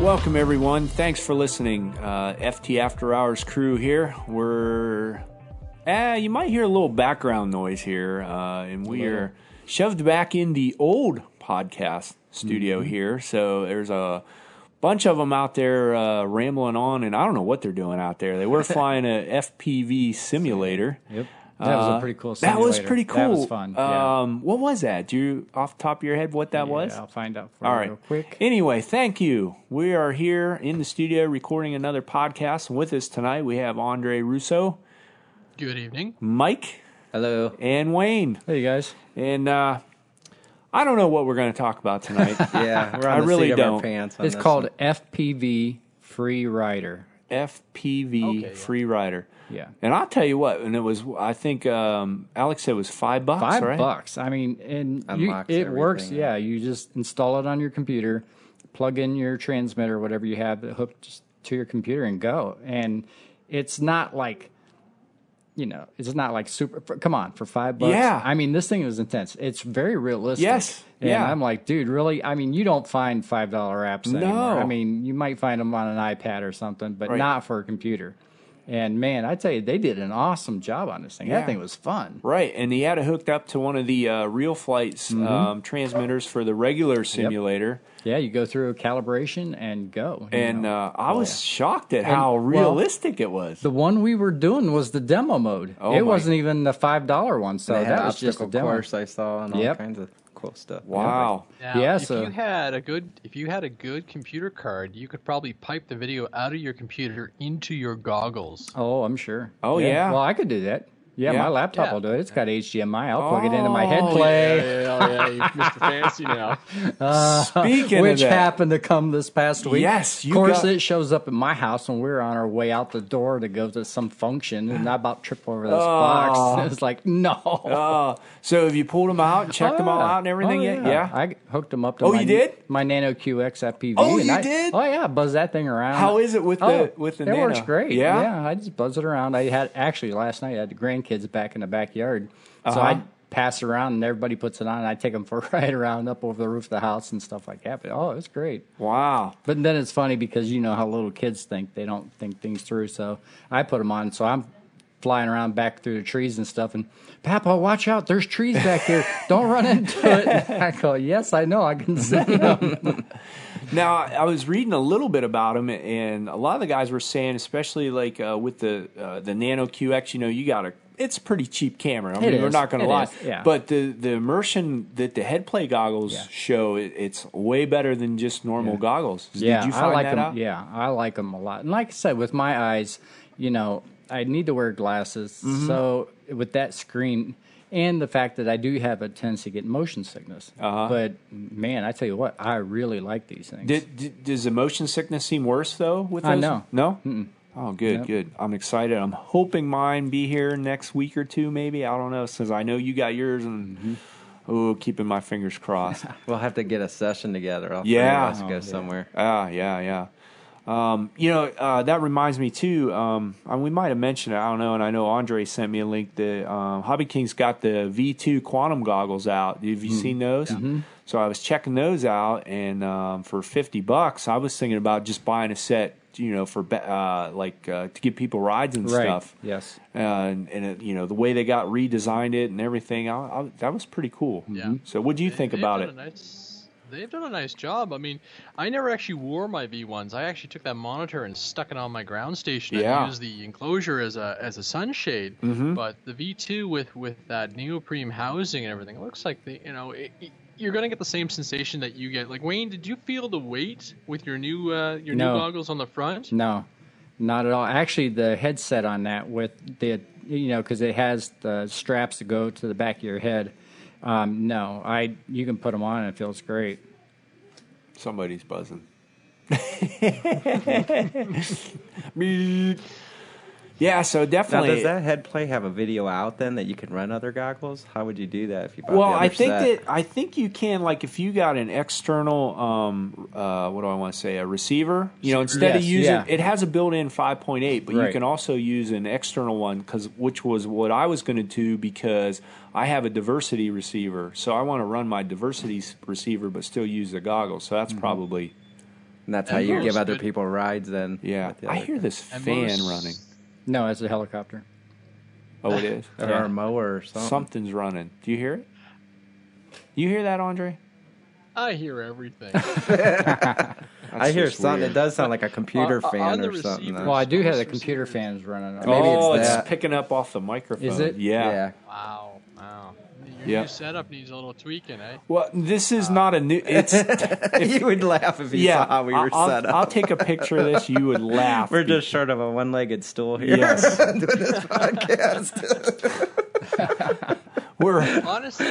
welcome everyone. Thanks for listening. FT After Hours crew here. You might hear a little background noise here, and we are shoved back in the old podcast studio here. So there's a bunch of them out there rambling on, and I don't know what they're doing out there. They were flying a FPV simulator. Yep. That was a pretty cool simulator. That was pretty cool. That was fun. Yeah. What was that? Do you, off the top of your head, what that was? I'll find out for All you right. real quick. Anyway, thank you. We are here in the studio recording another podcast. And with us tonight, we have Andre Russo. Good evening. Mike. Hello. And Wayne. Hey, guys. And I don't know what we're going to talk about tonight. Yeah, we're on I the really seat of don't. our pants on It's this called one. FPV Free Rider. FPV Okay, yeah. Free Rider. Yeah. And I'll tell you what, and it was, I think Alex said it was $5, right? $5. I mean, and Unlocks it works. everything, Yeah, you just install it on your computer, plug in your transmitter, whatever you have hooked to your computer, and go. And it's not like, it's not like super. Come on, for $5. Yeah. I mean, this thing was intense. It's very realistic. Yes. And Yeah. I'm like, dude, really? I mean, you don't find $5 apps anymore. No. I mean, you might find them on an iPad or something, but Right. not for a computer. And man, I tell you, they did an awesome job on this thing. Yeah. That thing was fun. Right, and he had it hooked up to one of the Real Flight's transmitters for the regular simulator. Yeah, you go through a calibration and go. And I was shocked at how well, realistic it was. The one we were doing was the demo mode. Oh, it my- wasn't even the $5 one, so They had that was just a obstacle demo. course I saw and all Yep. kinds of cool stuff. Wow. Now, Yeah, if so- you had a good computer card, you could probably pipe the video out of your computer into your goggles. Oh, I'm sure. Oh, yeah. Well, I could do that. Yeah, Yeah. my laptop Yeah. will do it. It's got HDMI. I'll plug it into my head Oh, play. Yeah, you're Mr. Fancy now. Speaking Which of that, happened to come this past week. Yes, you of course, got- it shows up at my house when we were on our way out the door to go to some function, and I about tripped over this box. It was like, no. so have you pulled them out and checked them all yeah. out and everything Oh, yet? Yeah. I hooked them up to Oh, my, you did? my Nano QX FPV. Oh, and you I- did? Oh, yeah. Buzz that thing around. How is it with the It Nano? works great. Yeah? Yeah, I just buzz it around. I had actually last night I had the grandkids back in the backyard. So Uh-huh. I pass it around and everybody puts it on and I take them for a ride around up over the roof of the house and stuff like that. But it's great. Wow. But then it's funny because you know how little kids think. They don't think things through. So I put them on. So I'm flying around back through the trees and stuff. And, Papa, watch out. There's trees back here. Don't run into it. I go, yes, I know. I can see them. Now, I was reading a little bit about them, and a lot of the guys were saying, especially like with the Nano QX, you got it's a pretty cheap camera. I mean, we're is. not going to It lie. is, yeah. But the immersion that the head play goggles Yeah. show, it's way better than just normal goggles. Yeah, Did you find I like that them. out? Yeah, I like them a lot. And like I said, with my eyes, I need to wear glasses. Mm-hmm. So with that screen and the fact that I do have a tendency to get motion sickness. But man, I tell you what, I really like these things. Does the motion sickness seem worse though? With those? No. No. Oh, good, Nope. good. I'm excited. I'm hoping mine be here next week or two, maybe. I don't know, since I know you got yours, and keeping my fingers crossed. We'll have to get a session together. All Yeah. three of us go somewhere. Yeah. That reminds me too. We might have mentioned it. I don't know. And I know Andre sent me a link. The Hobby King's got the V2 quantum goggles out. Have you seen those? Mm-hmm. So I was checking those out, and for $50, I was thinking about just buying a set. For to give people rides and Right. stuff. Yes. And it, the way they got redesigned it and everything, that was pretty cool. Yeah. So what do you think about it? They've done a nice job. I mean, I never actually wore my V1s. I actually took that monitor and stuck it on my ground station. Yeah. I used the enclosure as a sunshade. Mm-hmm. But the V2 with that neoprene housing and everything, it looks like you're going to get the same sensation that you get. Like, Wayne, did you feel the weight with your new new goggles on the front? No, not at all. Actually, the headset on that with the because it has the straps that go to the back of your head. You can put them on and it feels great. Somebody's buzzing. Yeah, so Now, definitely. does that head play have a video out then that you can run other goggles? How would you do that if you bought Well, the other set? I think you can, like, if you got an external, what do I want to say, a receiver, instead of Yes, using, yeah. it has a built-in 5.8, but you Right. can also use an external one, which was what I was going to do because I have a diversity receiver, so I want to run my diversity receiver but still use the goggles, so that's probably And that's how you give other people rides then. Yeah. with the I other hear guy. this And fan most- running. No, it's a helicopter. Oh, it is? Or a mower or something. Something's running. Do you hear it? You hear that, Andre? I hear everything. I hear just something. weird. It does sound like a computer On fan the or something. receiver. Well, I do have the Source computer receivers. fans running. Maybe Oh, it's it's that. picking up off the microphone. Is it? Yeah. Wow. Your Yep. new setup needs a little tweaking, eh? Well, this is not a new. It's You would laugh if you yeah. saw how we were I'll, set up. I'll take a picture of this. You would laugh. We're just short of a one-legged stool here Yes. doing this podcast. We're Honestly,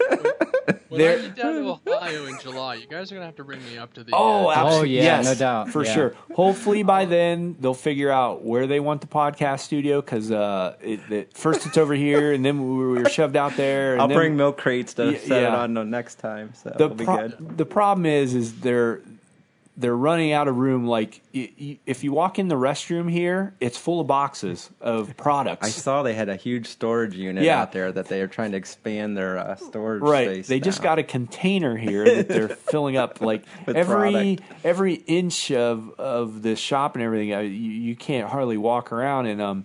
when There- I get down to Ohio in July, you guys are gonna have to bring me up to the. Oh, absolutely. yeah, yes, no doubt. for Yeah. sure. Hopefully by then they'll figure out where they want the podcast studio because first it's over here and then we were shoved out there. And I'll then bring milk crates to set it yeah. on the next time, so the it'll be good. the problem is they're running out of room. Like if you walk in the restroom here, it's full of boxes of products. I saw they had a huge storage unit Yeah. out there that they are trying to expand their storage Right, space. they just now. got a container here that they're filling up. Like With every inch of the shop and everything, you can't hardly walk around. And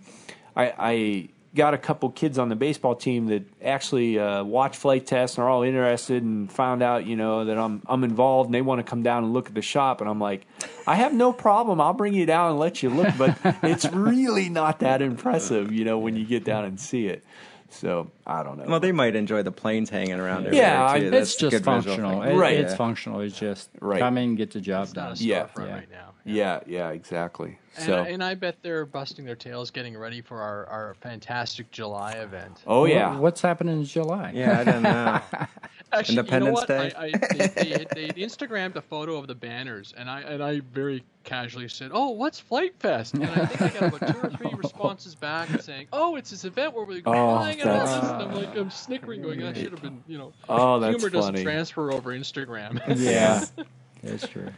I got a couple kids on the baseball team that actually watch Flight Test and are all interested and found out that I'm involved and they want to come down and look at the shop. And I'm like, I have no problem. I'll bring you down and let you look, but it's really not that impressive, when you get down and see it. So I don't know. Well, they might enjoy the planes hanging around. Yeah, everywhere, too. I- It's That's just good visual functional. thing. Right. It's Yeah. functional. It's just Right. come in, get the job It's not done. a Yeah. storefront Yeah. right now. Yeah, exactly. And, So, and I bet they're busting their tails getting ready for our fantastic July event. oh yeah, What's happening in July? Yeah, I don't know. Actually, Independence you know what? Day? They Instagrammed a photo of the banners, and I very casually said, "Oh, what's Flight Fest?" And I think I got about 2 or 3 responses back saying, "Oh, it's this event where we're flying and all this." And I'm snickering, going, "I should have been, Oh, that's humor funny. doesn't transfer over Instagram." yeah. That's true.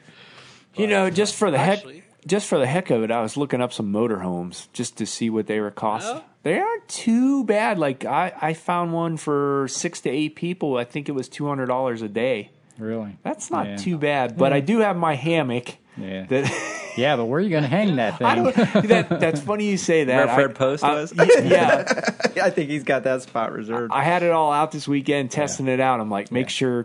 Just for the Actually- heck of it, I was looking up some motorhomes just to see what they were costing. Yeah? They aren't too bad. Like I found one for 6 to 8 people. I think it was $200 a day. Really? That's not Yeah. too bad. But I do have my hammock. Yeah. That Yeah, but where are you going to hang that thing? I don't. That's funny you say that. Where Fred Post was? Yeah. I think he's got that spot reserved. I had it all out this weekend testing it out. I'm like, make sure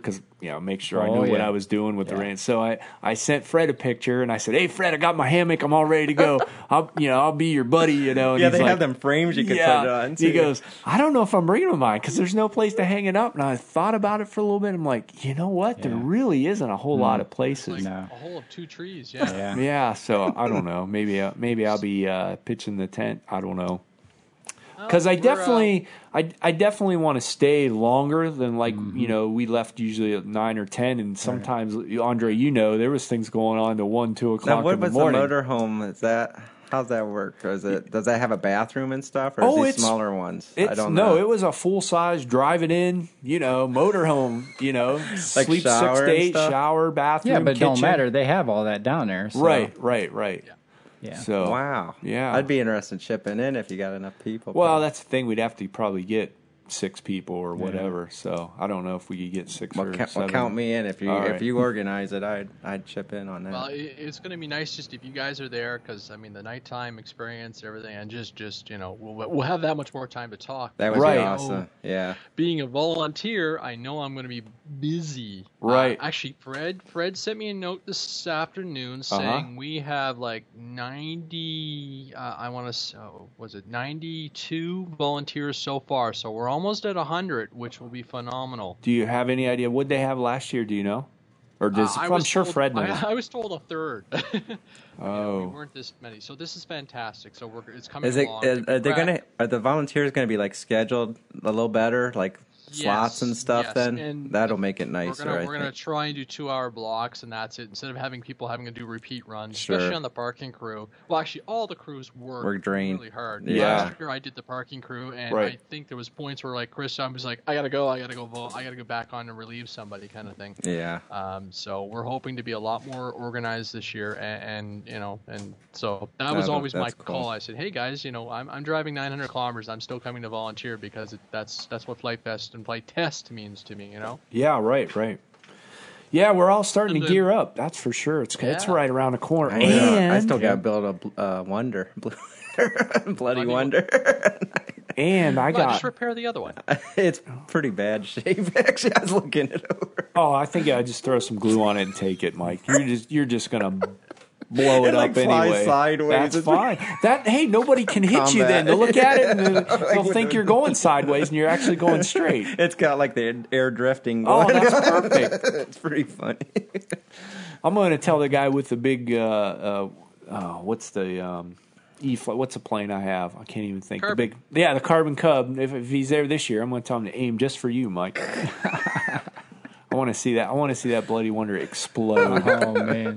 I Oh, knew what yeah. I was doing with the ranch. So I sent Fred a picture and I said, "Hey Fred, I got my hammock. I'm all ready to go. I'll be your buddy." And yeah, he's they like, have them frames you can put it on. He too. goes, "I don't know if I'm bringing mine because there's no place to hang it up." And I thought about it for a little bit. I'm like, you know what? There really isn't a whole lot of places. No. A hole of 2 trees, yeah. Yeah. Yeah, so I don't know. Maybe I'll be pitching the tent. I don't know. Because I definitely want to stay longer than we left usually at 9 or 10, and sometimes Andre, there was things going on to 1, 2 o'clock Now, what in the was the morning. motorhome? How's that work? Or does that have a bathroom and stuff, or Oh, is it's these smaller ones? I don't know. No, it was a full size drive it in, motorhome. Sleep 6 shower to and 8, stuff? shower, bathroom, Yeah, but it don't kitchen. matter. They have all that down there. So. Right. Yeah. So Wow. Yeah. I'd be interested in chipping in if you got enough people. Well, that's the thing. We'd have to probably get 6 people or whatever. So I don't know if we could get 6 or 7. count me in if you All right. if you organize it. I'd chip in on that. Well, it's going to be nice just if you guys are there, because the nighttime experience, everything, and just we'll have that much more time to talk. That would Right. be awesome. Yeah. Being a volunteer, I know I'm going to be busy. Right. Actually, Fred sent me a note this afternoon saying we have like 90. Was it 92 volunteers so far? So we're almost at 100, which will be phenomenal. Do you have any idea what they have last year? Do you know? Or does I I'm was sure told- Fred knows. I was told a third. We Oh, weren't this many, so this is fantastic. So it's coming Is it? along. Are the volunteers gonna be like scheduled a little better, like slots and stuff? yes, Then and that'll make it nicer. We're I gonna think. try and do 2-hour blocks, and that's it. Instead of having people having to do repeat runs, Sure. especially on the parking crew. Well, actually, all the crews We're drained. really hard. Yeah. Last year I did the parking crew, and Right. I think there was points where like Chris, I was like, I gotta go back on and relieve somebody, kind of thing. Yeah. So we're hoping to be a lot more organized this year, and so that was always my that's cool. call. I said, hey guys, I'm driving 900 kilometers. I'm still coming to volunteer because that's what Flight Fest and Flight Test means to me. yeah, right. Yeah, we're all starting to gear up. That's for sure. It's right around the corner. I still got to build a Wonder. Bloody Wonder. And I got just repair the other one. It's pretty bad shape. Actually, I was looking it over. Oh, I think I just throw some glue on it and take it, Mike. You're just gonna blow it up anyway. Sideways. That's fine. Hey, nobody can hit you then. They'll look at it and they'll think you're going sideways and you're actually going straight. It's got like the air drifting Oh, going. that's perfect. It's pretty funny. I'm going to tell the guy with the big what's the what's the plane I have? I can't even think. Carbon. The Carbon Cub. If he's there this year, I'm going to tell him to aim just for you, Mike. I want to see that. I want to see that Bloody Wonder explode. Oh man.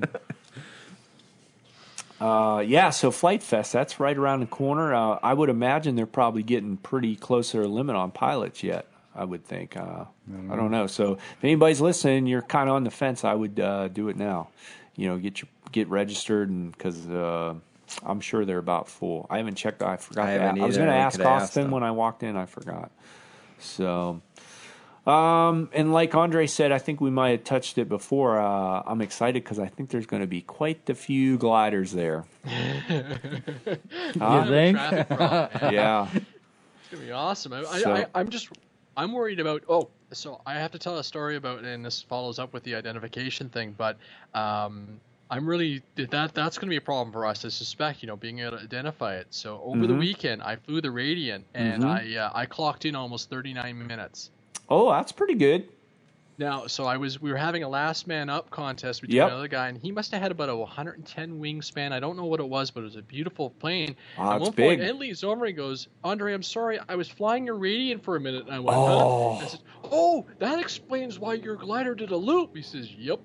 So Flight Fest, that's right around the corner. I would imagine they're probably getting pretty close to their limit on pilots yet, I would think. I don't know. So if anybody's listening, you're kind of on the fence, I would do it now. Get registered, and because I'm sure they're about full. I haven't checked. I forgot. I was going to ask Austin when I walked in. I forgot. So, and like Andre said, I think we might have touched it before. I'm excited because I think there's going to be quite a few gliders there. You think? Yeah. It's going to be awesome. I'm worried about, so I have to tell a story about, and this follows up with the identification thing, but I'm really, that's going to be a problem for us, I suspect, being able to identify it. So over the weekend, I flew the Radiant, and I clocked in almost 39 minutes. Oh, that's pretty good. Now, so we were having a last man up contest between another guy, and he must have had about a 110 wingspan. I don't know what it was, but it was a beautiful plane. At one point, Ed leans over and goes, "Andre, I'm sorry, I was flying your Radiant for a minute." And I went, "Huh?" I said, "Oh, that explains why your glider did a loop." He says, "Yep."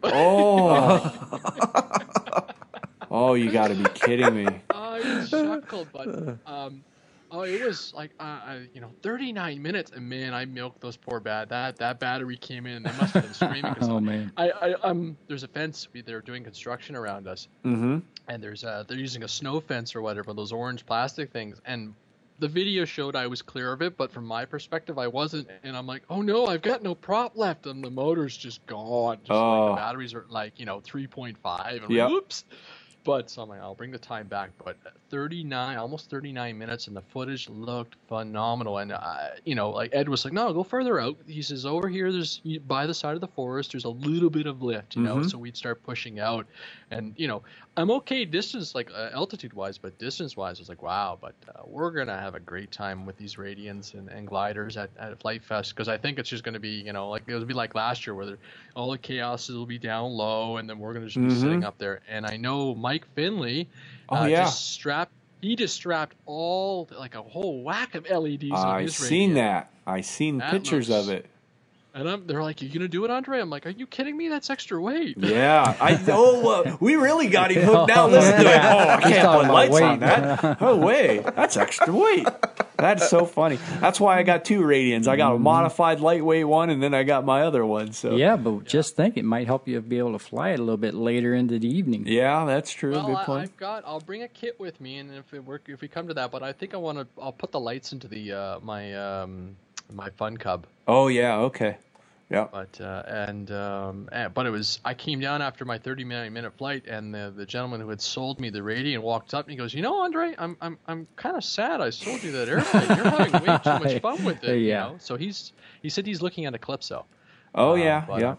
Oh, you got to be kidding me. I chuckled, but it was like 39 minutes, and man, I milked those poor that battery came in, and they must have been screaming. Oh man! There's a fence. They're doing construction around us, and they're using a snow fence or whatever, those orange plastic things, and the video showed I was clear of it, but from my perspective, I wasn't, and I'm like, oh no, I've got no prop left, and the motor's just gone. Like the batteries are 3.5, and like, oops. But so I'm like, I'll bring the time back. But 39, almost 39 minutes, and the footage looked phenomenal. And like Ed was like, no, go further out. He says, over here, there's by the side of the forest, there's a little bit of lift, So we'd start pushing out, and I'm okay distance, like altitude wise, but distance wise, I was like, wow. But we're gonna have a great time with these Radiants and gliders at Flight Fest, because I think it's just gonna be, like it'll be like last year where all the chaos will be down low, and then we're gonna just be sitting up there. And I know Mike Finley just strapped all like a whole whack of LEDs on his Radiant. I seen pictures of it. And they're like, "You gonna do it, Andre?" I'm like, "Are you kidding me? That's extra weight." Yeah, we really got him hooked. Now listen to it. I can't put lights on that. No way, that's extra weight. That's so funny. That's why I got two Radiants. I got a modified lightweight one, and then I got my other one. So just think, it might help you be able to fly it a little bit later into the evening. Yeah, that's true. Well, good point. I'll bring a kit with me, and if we come to that, but I think I'll put the lights into the my Fun Cub. Oh yeah, okay. Yeah. But I came down after my 30-minute flight, and the gentleman who had sold me the Radiant walked up and he goes, Andre, I'm kind of sad I sold you that airplane. You're having way too much fun with it. So he said he's looking at Eclipso. Oh yeah.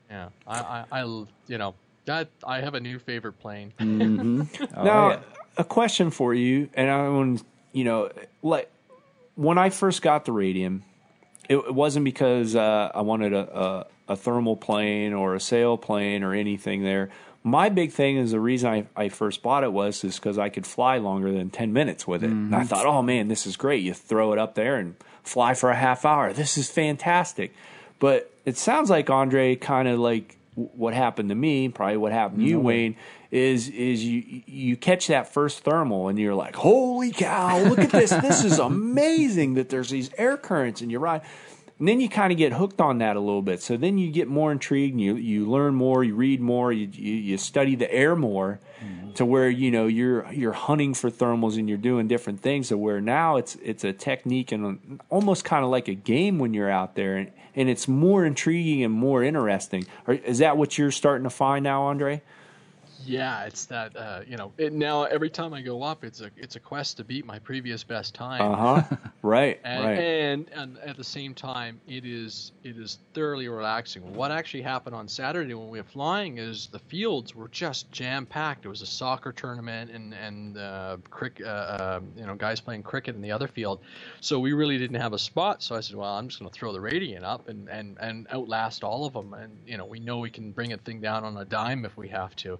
I have a new favorite plane. Now, a question for you, and I want like when I first got the Radiant, it wasn't because I wanted a thermal plane or a sail plane or anything there. My big thing is the reason I first bought it was because I could fly longer than 10 minutes with it. And I thought, oh, man, this is great. You throw it up there and fly for a half hour. This is fantastic. But it sounds like, Andre, kind of like what happened to me, probably what happened to you, Wayne, is you catch that first thermal and you're like, holy cow, look at this. This is amazing that there's these air currents and you ride. And then you kind of get hooked on that a little bit. So then you get more intrigued, and you learn more, you read more, you study the air more, to where you're hunting for thermals and you're doing different things. So where now it's a technique and almost kind of like a game when you're out there, and it's more intriguing and more interesting. Is that what you're starting to find now, Andre? Yeah, it's that now every time I go up, it's a quest to beat my previous best time. Right. And at the same time, it is thoroughly relaxing. What actually happened on Saturday when we were flying is the fields were just jam packed. It was a soccer tournament and cricket, guys playing cricket in the other field. So we really didn't have a spot. So I said, well, I'm just going to throw the Radiant up and outlast all of them. And we know we can bring a thing down on a dime if we have to.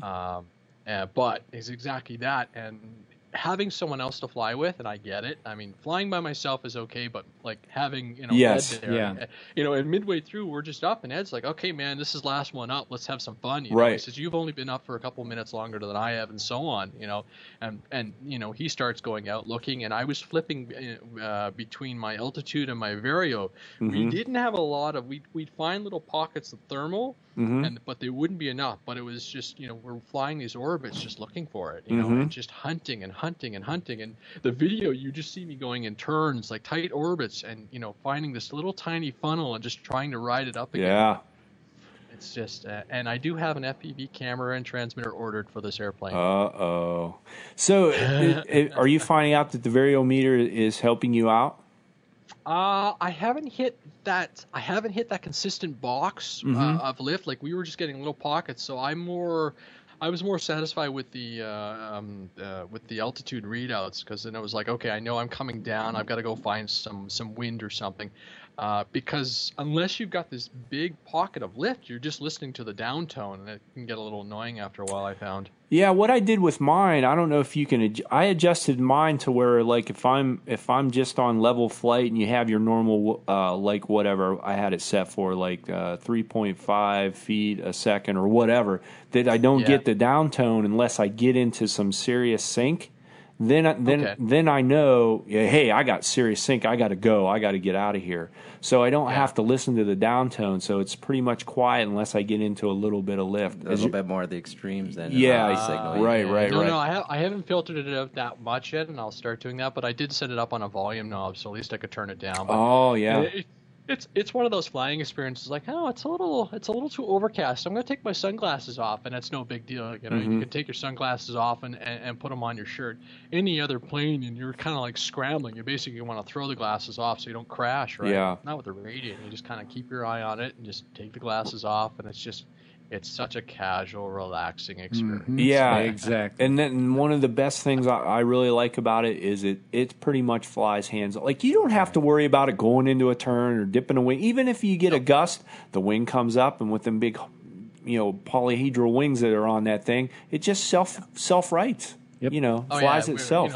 But it's exactly that, and having someone else to fly with, and I get it. I mean, flying by myself is okay, but like having Ed there, and midway through we're just up, and Ed's like, okay, man, this is last one up. Let's have some fun. Right. He says, you've only been up for a couple minutes longer than I have, and so on. And he starts going out looking, and I was flipping between my altitude and my Vario. We didn't have a lot of. We'd find little pockets of thermal. But they wouldn't be enough. But it was just, we're flying these orbits just looking for it, and just hunting and hunting and hunting. And the video, you just see me going in turns, like tight orbits, and, finding this little tiny funnel and just trying to ride it up again. Yeah. It's just, and I do have an FPV camera and transmitter ordered for this airplane. So are you finding out that the variometer is helping you out? I haven't hit that. I haven't hit that consistent box of lift. Like we were just getting little pockets. So I was more satisfied with the altitude readouts, because then it was like, okay, I know I'm coming down. I've got to go find some wind or something. Because unless you've got this big pocket of lift, you're just listening to the downtone, and it can get a little annoying after a while, I found. Yeah, what I did with mine, I don't know if you can. I adjusted mine to where, like, if I'm just on level flight and you have your normal, like whatever I had it set for, like 3.5 feet a second or whatever, that I don't get the downtone unless I get into some serious sync. Then I know, hey, I got serious sync. I got to go. I got to get out of here. So I don't have to listen to the downtone. So it's pretty much quiet unless I get into a little bit of lift. A little bit more of the extremes than signal. Right. No, I haven't filtered it out that much yet, and I'll start doing that. But I did set it up on a volume knob, so at least I could turn it down. But It's one of those flying experiences like, it's a little too overcast. I'm going to take my sunglasses off, and it's no big deal. You can take your sunglasses off and put them on your shirt. Any other plane, and you're kind of like scrambling. You basically want to throw the glasses off so you don't crash, right? Yeah. Not with the Radiant. You just kind of keep your eye on it and just take the glasses off, and it's such a casual, relaxing experience. Yeah, exactly. And then one of the best things I really like about it is it pretty much flies hands. Like, you don't have to worry about it going into a turn or dipping a wing. Even if you get a gust, the wing comes up, and with them big, polyhedral wings that are on that thing, it just self rights. Yep. Flies itself.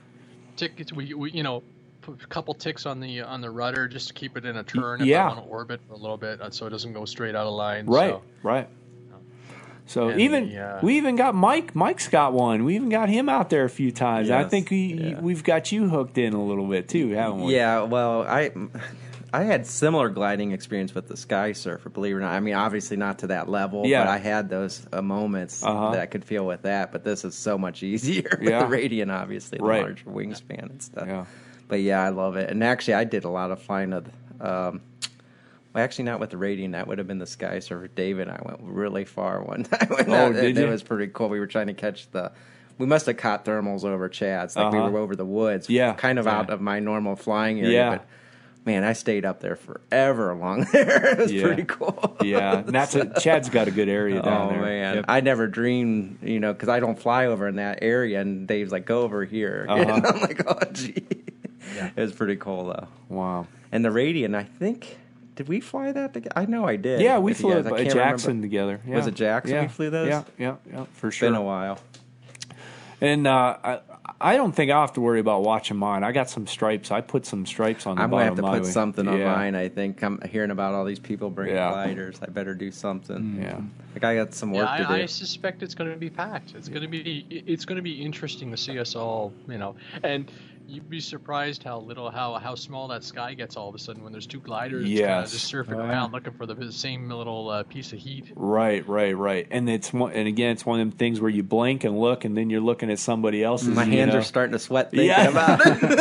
Put a couple ticks on the rudder just to keep it in a turn if I want to orbit for a little bit, so it doesn't go straight out of line. Right. So we even got Mike. Mike's got one. We even got him out there a few times. Yes. I think we've got you hooked in a little bit too, haven't we? Yeah. Well, I had similar gliding experience with the Sky Surfer. Believe it or not. I mean, obviously not to that level, but I had those moments that I could feel with that. But this is so much easier with the Radiant, obviously, the larger wingspan and stuff. Yeah. But yeah, I love it. And actually, I did a lot of flying of. Well, actually, not with the Radiant. That would have been the Sky Surfer. David and I went really far one time. Did you? It was pretty cool. We were trying to catch we must have caught thermals over Chad's. Like we were over the woods. Yeah. Kind of out of my normal flying area. Yeah. But, man, I stayed up there forever along there. It was pretty cool. Yeah. And Chad's got a good area down there. Oh, man. Yep. I never dreamed, because I don't fly over in that area. And Dave's like, go over here. And I'm like, oh, gee. Yeah. It was pretty cool, though. Wow. And the Radiant, I think... Did we fly that together? I know I did. Yeah, we flew at Jackson together. Yeah. Was it Jackson we flew those? Yeah, for sure. Been a while. And I don't think I'll have to worry about watching mine. I got some stripes. I put some stripes on the bottom of my I'm going to have to put something on yeah. mine, I think. I'm hearing about all these people bringing gliders. I better do something. Yeah. Like, I got some work to do. I suspect it's going to be packed. It's going to be interesting to see us all, and You'd be surprised how small that sky gets all of a sudden when there's two gliders just surfing around looking for the same little piece of heat. Right. And it's one of them things where you blink and look, and then you're looking at somebody else's. My hands are starting to sweat thinking about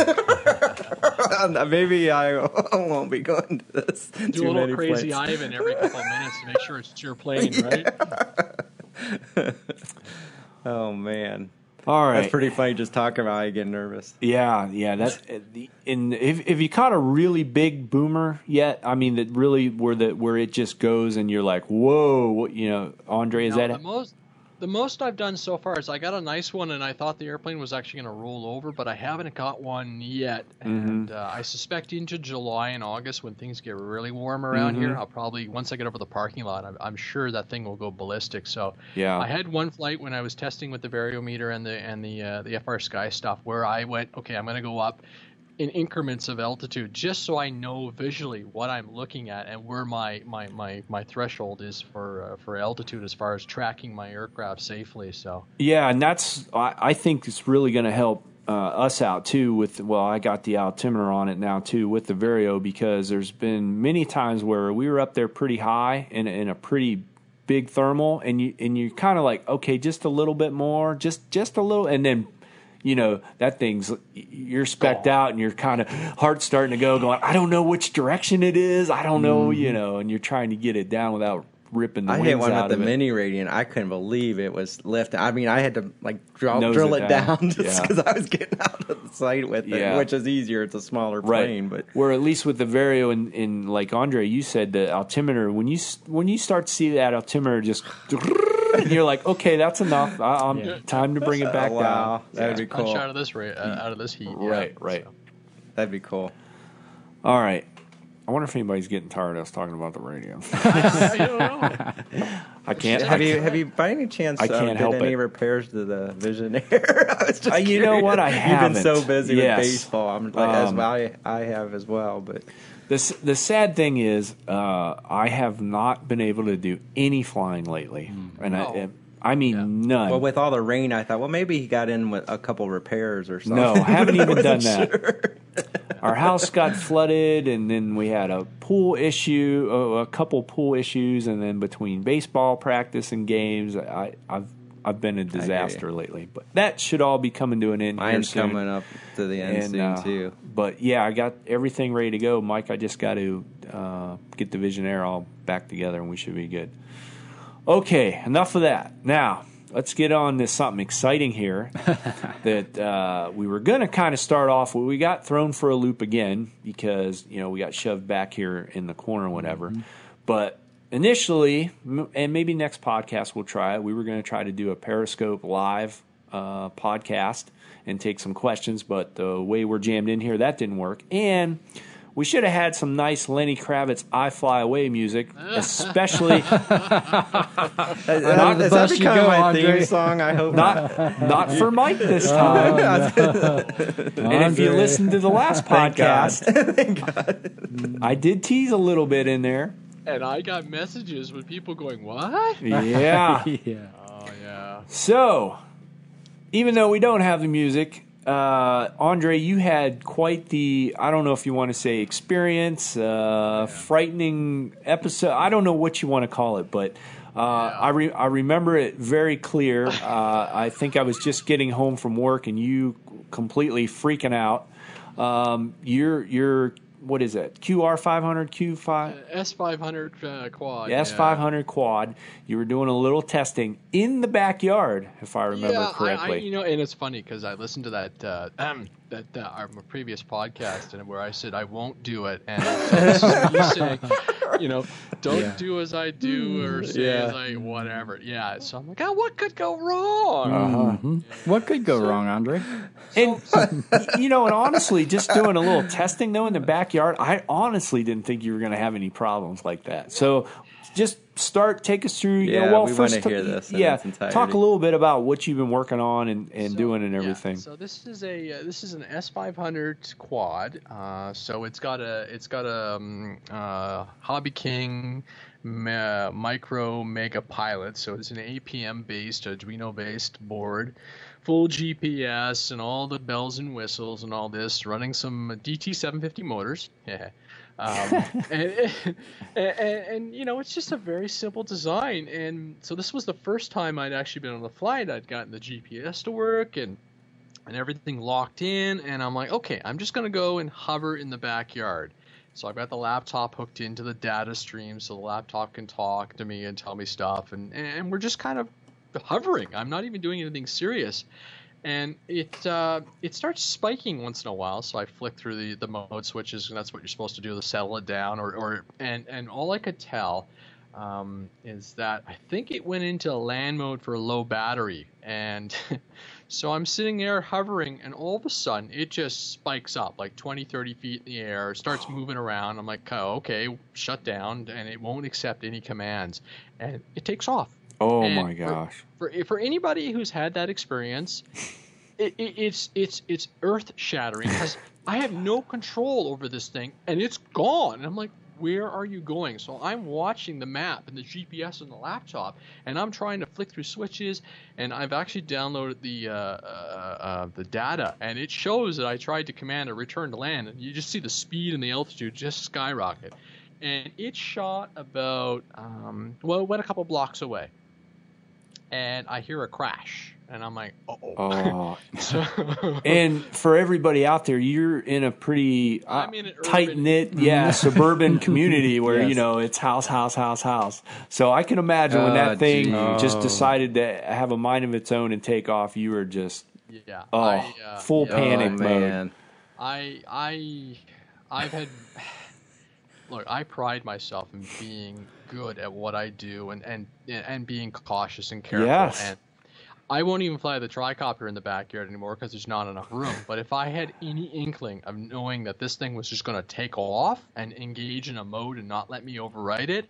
it. Maybe I won't be going to this. Do a little crazy Ivan every couple of minutes to make sure it's your plane, right? Oh man. All right, that's pretty funny. Just talking about it, I get nervous. Yeah. That's if you caught a really big boomer yet, I mean, that really where it just goes and you're like, whoa, Andre, is that the most I've done so far is I got a nice one, and I thought the airplane was actually going to roll over, but I haven't got one yet. And I suspect into July and August, when things get really warm around here, I'll probably, once I get over the parking lot, I'm sure that thing will go ballistic. So I had one flight when I was testing with the variometer and the FR Sky stuff where I went, okay, I'm going to go up in increments of altitude just so I know visually what I'm looking at and where my threshold is for altitude as far as tracking my aircraft safely. So and that's I think it's really going to help us out too I got the altimeter on it now too with the Vario, because there's been many times where we were up there pretty high in a pretty big thermal, and you're kind of like, okay, just a little bit more, just a little, and then that you're specced out and your kind of heart's starting to going, I don't know which direction it is. I don't know, and you're trying to get it down without ripping the wings out of it. I hit one with the mini radian. I couldn't believe it was lifting. I mean, I had to drill it down just because I was getting out of the sight with it, which is easier. It's a smaller plane. But where at least with the Vario and like Andre, you said the altimeter, when you start to see that altimeter just... And you're like, okay, that's enough. Time to bring it back down. That'd be cool. Punch out of this heat. Right. So, that'd be cool. All right. I wonder if anybody's getting tired of us talking about the radio. I don't know. I can't. Have you by any chance did any repairs to the Visionaire? I was just you know what? I haven't. You've been so busy with baseball. I'm like, I have as well, but. The sad thing is, I have not been able to do any flying lately, and I mean none. Well, with all the rain, I thought, well, maybe he got in with a couple repairs or something. No, haven't even done that. Sure. Our house got flooded, and then we had a pool issue, a couple pool issues, and then between baseball practice and games, I've been a disaster lately, but that should all be coming to an end. Mine's coming up to the end soon too. But yeah, I got everything ready to go, Mike. I just got to get the Visionaire all back together, and we should be good. Okay, enough of that. Now let's get on to something exciting here. That we were going to kind of start off with. We got thrown for a loop again because we got shoved back here in the corner, or whatever. But initially, and maybe next podcast we'll try it, we were going to try to do a Periscope live podcast and take some questions, but the way we're jammed in here, that didn't work. And we should have had some nice Lenny Kravitz "I Fly Away" music, especially. Is that becoming my theme song? I hope not for Mike this time. And if you listen to the last podcast, I did tease a little bit in there. And I got messages with people going, what? Yeah. Oh, yeah. So, even though we don't have the music, Andre, you had quite the, I don't know if you want to say experience, frightening episode. I don't know what you want to call it, but I remember it very clear. I think I was just getting home from work and you completely freaking out. You're what is it? QR500, Q5? S500 quad. S500 quad. You were doing a little testing in the backyard, if I remember correctly. And it's funny because I listened to that our previous podcast and where I said I won't do it, and so this is me saying, don't do as I do or say as I whatever. Yeah. So I'm like, what could go wrong? What could go wrong, Andre? And and honestly, just doing a little testing though in the backyard, I honestly didn't think you were going to have any problems like that. So just take us through. We want to hear this. Talk a little bit about what you've been working on and doing and everything. So this is an S500 quad. So it's got a Hobby King Micro Mega Pilot. So it's an APM based, Arduino based board full GPS and all the bells and whistles and all this, running some DT750 motors. And you know, it's just a very simple design. And so this was the first time I'd actually been on the flight. I'd gotten the GPS to work and everything locked in. And I'm like, okay, I'm just going to go and hover in the backyard. So I've got the laptop hooked into the data stream so the laptop can talk to me and tell me stuff. And we're just kind of hovering. I'm not even doing anything serious. And it starts spiking once in a while, so I flick through the mode switches, and that's what you're supposed to do to settle it down. And all I could tell is that I think it went into land mode for low battery, and so I'm sitting there hovering, and all of a sudden it just spikes up like 20, 30 feet in the air, starts moving around. I'm like, oh, okay, shut down, and it won't accept any commands, and it takes off. Oh my gosh! For anybody who's had that experience, it's earth shattering because I have no control over this thing and it's gone. And I'm like, where are you going? So I'm watching the map and the GPS on the laptop, and I'm trying to flick through switches. And I've actually downloaded the data, and it shows that I tried to command a return to land, and you just see the speed and the altitude just skyrocket. And it shot about it went a couple blocks away. And I hear a crash, and I'm like, uh-oh. And for everybody out there, you're in a pretty tight-knit, suburban community where, you know, it's house. So I can imagine when that thing just decided to have a mind of its own and take off, you were just full panic mode. I've had... Look, I pride myself in being good at what I do and being cautious and careful. Yes. And I won't even fly the tricopter in the backyard anymore because there's not enough room. But if I had any inkling of knowing that this thing was just going to take off and engage in a mode and not let me override it,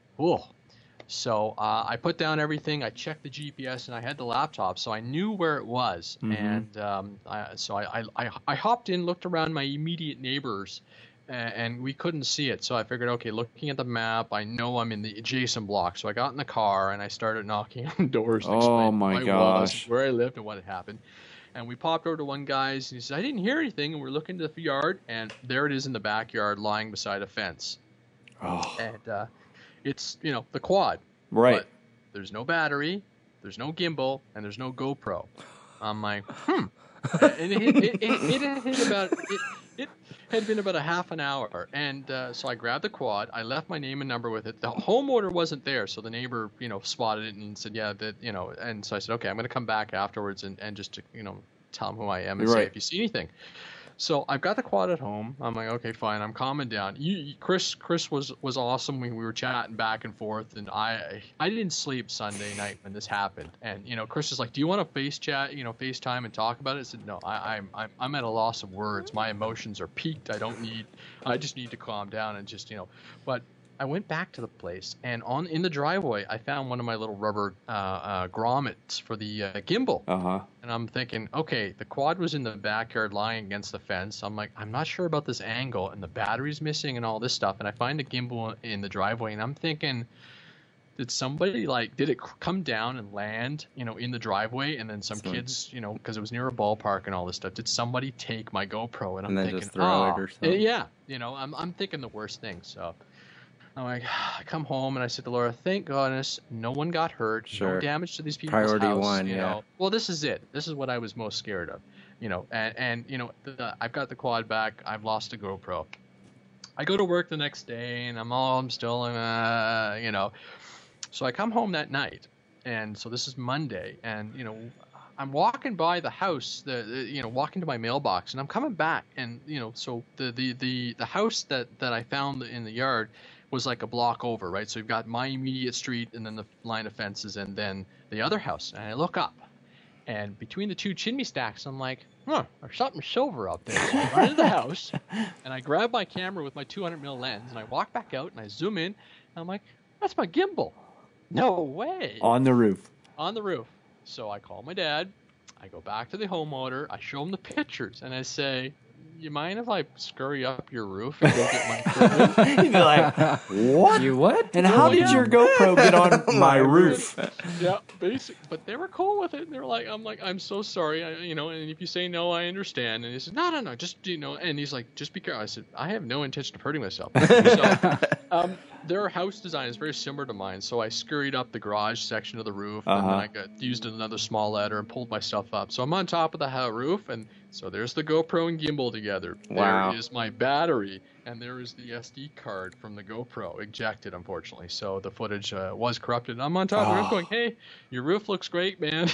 So I put down everything. I checked the GPS, and I had the laptop, so I knew where it was. Mm-hmm. And I hopped in, looked around my immediate neighbors, and we couldn't see it. So I figured, okay, looking at the map, I know I'm in the adjacent block. So I got in the car and I started knocking on doors and explaining where I lived and what had happened. And we popped over to one guy's, and he said, I didn't hear anything. And we're looking to the yard, and there it is in the backyard lying beside a fence. And it's, you know, the quad. Right. But there's no battery, there's no gimbal, and there's no GoPro. I'm like, And it had been about a half an hour, and so I grabbed the quad. I left my name and number with it. The homeowner wasn't there, so the neighbor, you know, spotted it and said, yeah, that, you know, and so I said, okay, I'm going to come back afterwards and just to, you know, tell him who I am and say if you see anything. So I've got the quad at home. I'm like, okay, fine. I'm calming down. Chris was awesome. We were chatting back and forth, and I didn't sleep Sunday night when this happened. And you know, Chris is like, do you want to FaceTime and talk about it? I said, no, I'm at a loss of words. My emotions are peaked. I just need to calm down and just, you know. But I went back to the place, and in the driveway, I found one of my little rubber grommets for the gimbal. And I'm thinking, okay, the quad was in the backyard lying against the fence. I'm like, I'm not sure about this angle, and the battery's missing and all this stuff. And I find the gimbal in the driveway, and I'm thinking, did it come down and land, you know, in the driveway, and then some kids, you know, because it was near a ballpark and all this stuff, did somebody take my GoPro? And I'm thinking, just throw it or something. Yeah, you know, I'm thinking the worst thing, so... I'm like, I come home and I said to Laura, thank goodness no one got hurt, no damage to these people's Priority house. one, you know. Well, this is it. This is what I was most scared of, you know. And you know, I've got the quad back. I've lost a GoPro. I go to work the next day and I'm still, you know. So I come home that night, and so this is Monday, and you know, I'm walking by the house, walking to my mailbox, and I'm coming back, and you know, so the house that I found in the yard was like a block over, right? So you've got my immediate street and then the line of fences and then the other house. And I look up, and between the two chimney stacks, I'm like, there's something silver up there. So I run into the house, and I grab my camera with my 200mm lens, and I walk back out, and I zoom in, and I'm like, that's my gimbal. No way. On the roof. On the roof. So I call my dad. I go back to the homeowner. I show him the pictures, and I say, you mind if I scurry up your roof and go get my equipment? You'd be like, what? You what? And how did your GoPro get on my roof? Yeah, basic. But they were cool with it. And they were like, I'm so sorry. And if you say no, I understand. And he said, no, just, and he's like, just be careful. I said, I have no intention of hurting myself. So, their house design is very similar to mine. So I scurried up the garage section of the roof, and then I used another small ladder and pulled my stuff up. So I'm on top of the roof, and so there's the GoPro and gimbal together. Wow. There is my battery, and there is the SD card from the GoPro, ejected, unfortunately. So the footage was corrupted. I'm on top of the roof going, hey, your roof looks great, man.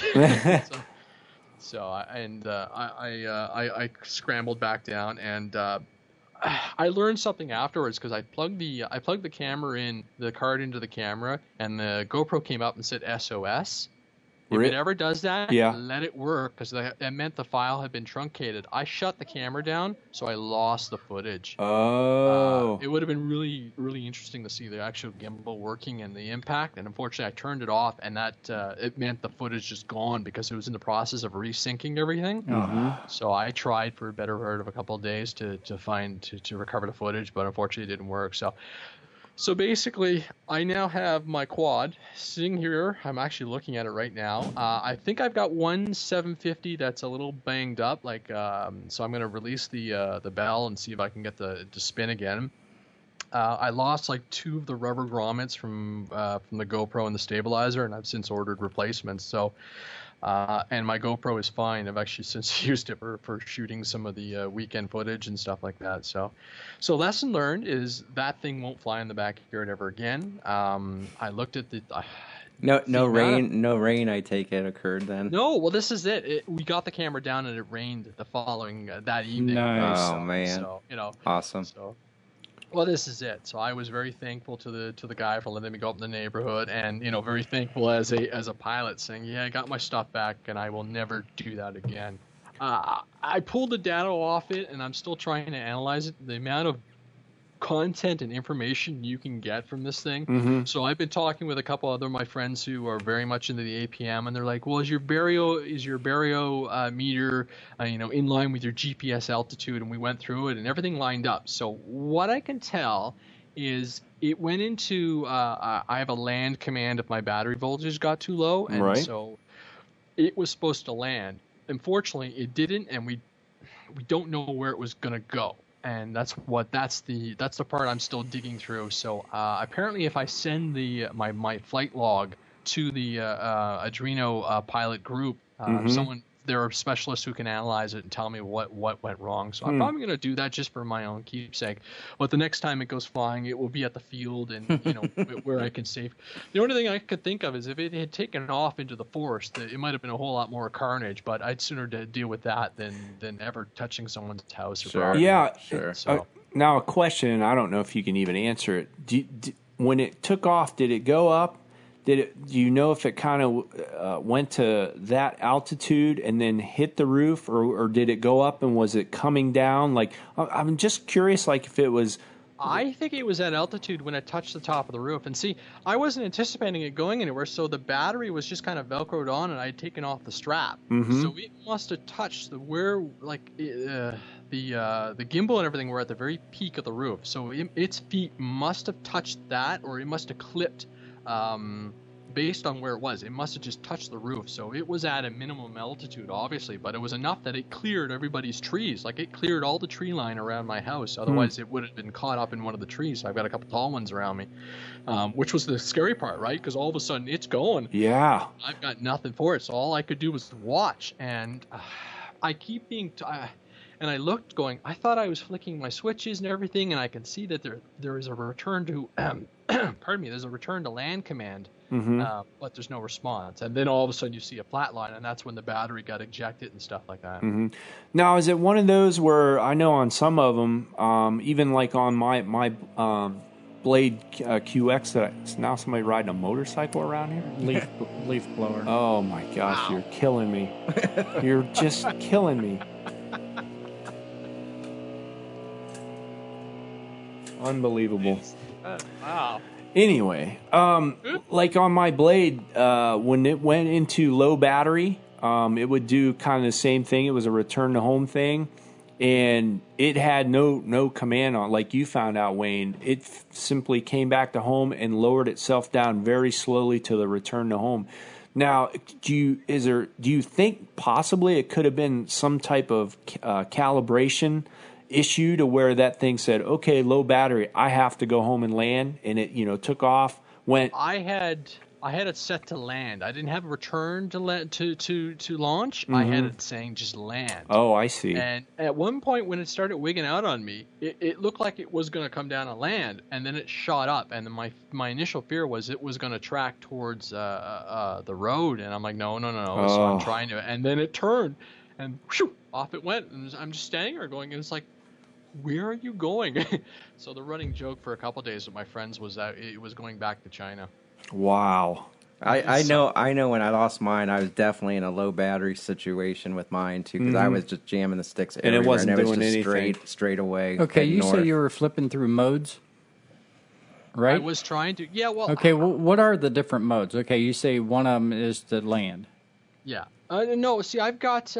I scrambled back down, and I learned something afterwards because I plugged the camera in, the card into the camera, and the GoPro came up and said SOS. If it ever does that, let it work, because that meant the file had been truncated. I shut the camera down, so I lost the footage. Oh. It would have been really, really interesting to see the actual gimbal working and the impact, and unfortunately I turned it off, and that it meant the footage just gone because it was in the process of resyncing everything. So I tried for a better part of a couple of days to recover the footage, but unfortunately it didn't work. So basically, I now have my quad sitting here. I'm actually looking at it right now. I think I've got one 750 that's a little banged up. So I'm going to release the bell and see if I can get to spin again. I lost like 2 of the rubber grommets from the GoPro and the stabilizer, and I've since ordered replacements. So. And my GoPro is fine. I've actually since used it for shooting some of the weekend footage and stuff like that. So lesson learned is that thing won't fly in the backyard ever again. I looked at the no rain. I take it occurred then. No, well this is it. We got the camera down and it rained the following that evening. Nice. Oh man. So awesome. Well, this is it. So I was very thankful to the guy for letting me go up in the neighborhood, and very thankful as a pilot, saying, "Yeah, I got my stuff back, and I will never do that again." I pulled the data off it, and I'm still trying to analyze it. The amount of content and information you can get from this thing. So I've been talking with a couple other of my friends who are very much into the APM, and they're like, well, is your baryo meter in line with your GPS altitude? And we went through it and everything lined up. So what I can tell is it went into I have a land command if my battery voltage got too low, and so it was supposed to land. Unfortunately it didn't, and we don't know where it was going to go. And that's the part I'm still digging through. So apparently, if I send my flight log to the Adreno pilot group, there are specialists who can analyze it and tell me what went wrong. So I'm probably going to do that just for my own keepsake. But the next time it goes flying, it will be at the field and where I can save. The only thing I could think of is if it had taken off into the forest, it might have been a whole lot more carnage. But I'd sooner deal with that than ever touching someone's house or property. Yeah, sure. So. Now a question, and I don't know if you can even answer it. When it took off, did it go up? Do you know if it kind of went to that altitude and then hit the roof, or did it go up and was it coming down? Like, I'm just curious, like if it was. I think it was at altitude when it touched the top of the roof. And see, I wasn't anticipating it going anywhere, so the battery was just kind of Velcroed on, and I had taken off the strap. So it must have touched the gimbal and everything were at the very peak of the roof. So its feet must have touched that, or it must have clipped. Based on where it was, it must have just touched the roof. So it was at a minimum altitude, obviously, but it was enough that it cleared everybody's trees. Like, it cleared all the tree line around my house. Otherwise, it would have been caught up in one of the trees. So I've got a couple tall ones around me, which was the scary part, right? Because all of a sudden it's going. Yeah. I've got nothing for it. So all I could do was watch. And I keep being... and I looked going, I thought I was flicking my switches and everything, and I can see that there is a return to... pardon me, there's a return to land command, but there's no response. And then all of a sudden you see a flat line, and that's when the battery got ejected and stuff like that. Now, is it one of those where I know on some of them, even like on my Blade QX, that now somebody riding a motorcycle around here? Leaf blower. Oh my gosh, You're killing me. You're just killing me. Unbelievable. Wow. Anyway, like on my Blade, when it went into low battery, it would do kind of the same thing. It was a return to home thing. and it had no command on, like you found out, Wayne. It simply came back to home and lowered itself down very slowly to the return to home. Now, do you think possibly it could have been some type of calibration issue to where that thing said, okay, low battery, I have to go home and land, and it took off, went. I had it set to land. I didn't have a return to launch. Mm-hmm. I had it saying just land. Oh, I see. And at one point when it started wigging out on me, it looked like it was going to come down and land, and then it shot up. And then my initial fear was it was going to track towards the road, and I'm like, no. Oh. So I'm trying to, and then it turned, and whew, off it went. And I'm just standing there going, and it's like, where are you going? So the running joke for a couple of days with my friends was that it was going back to China. Wow. I know when I lost mine, I was definitely in a low battery situation with mine too, because I was just jamming the sticks everywhere, and it wasn't doing just anything. straight away. Okay, you said you were flipping through modes, right? I was trying to. Yeah, well. Okay, what are the different modes? Okay, you say one of them is to land. Yeah. No, see, I've got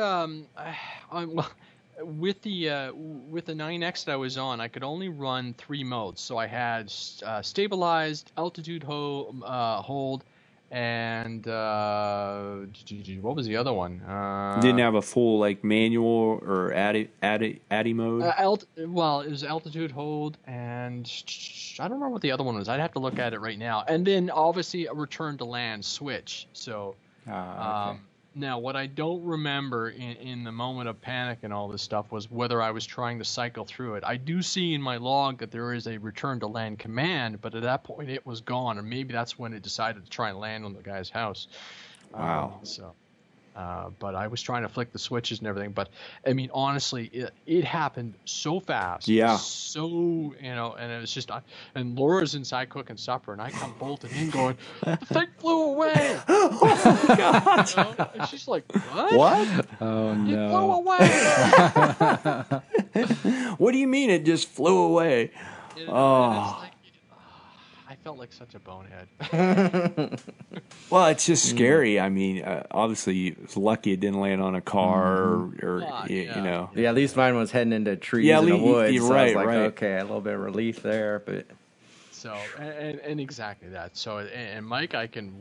with the 9X that I was on, I could only run 3 modes. So I had stabilized, altitude hold, and what was the other one? Didn't have a full like manual or ADI mode. Well, it was altitude hold, and I don't remember what the other one was. I'd have to look at it right now. And then obviously a return to land switch. So. Okay. Now, what I don't remember in the moment of panic and all this stuff was whether I was trying to cycle through it. I do see in my log that there is a return to land command, but at that point it was gone, and maybe that's when it decided to try and land on the guy's house. Wow. But I was trying to flick the switches and everything. But I mean, honestly, it happened so fast. Yeah. So and it was just, and Laura's inside cooking supper, and I come bolting in going, the thing flew away. Oh my God. And she's like, what? What? Oh no! It flew away. What do you mean it just flew away? I felt like such a bonehead. Well, it's just scary. I mean, obviously, it's lucky it didn't land on a car you know. Yeah, at least mine was heading into trees in the woods. So right, I was like, right. okay, a little bit of relief there, but. So and exactly that. So and Mike, I can.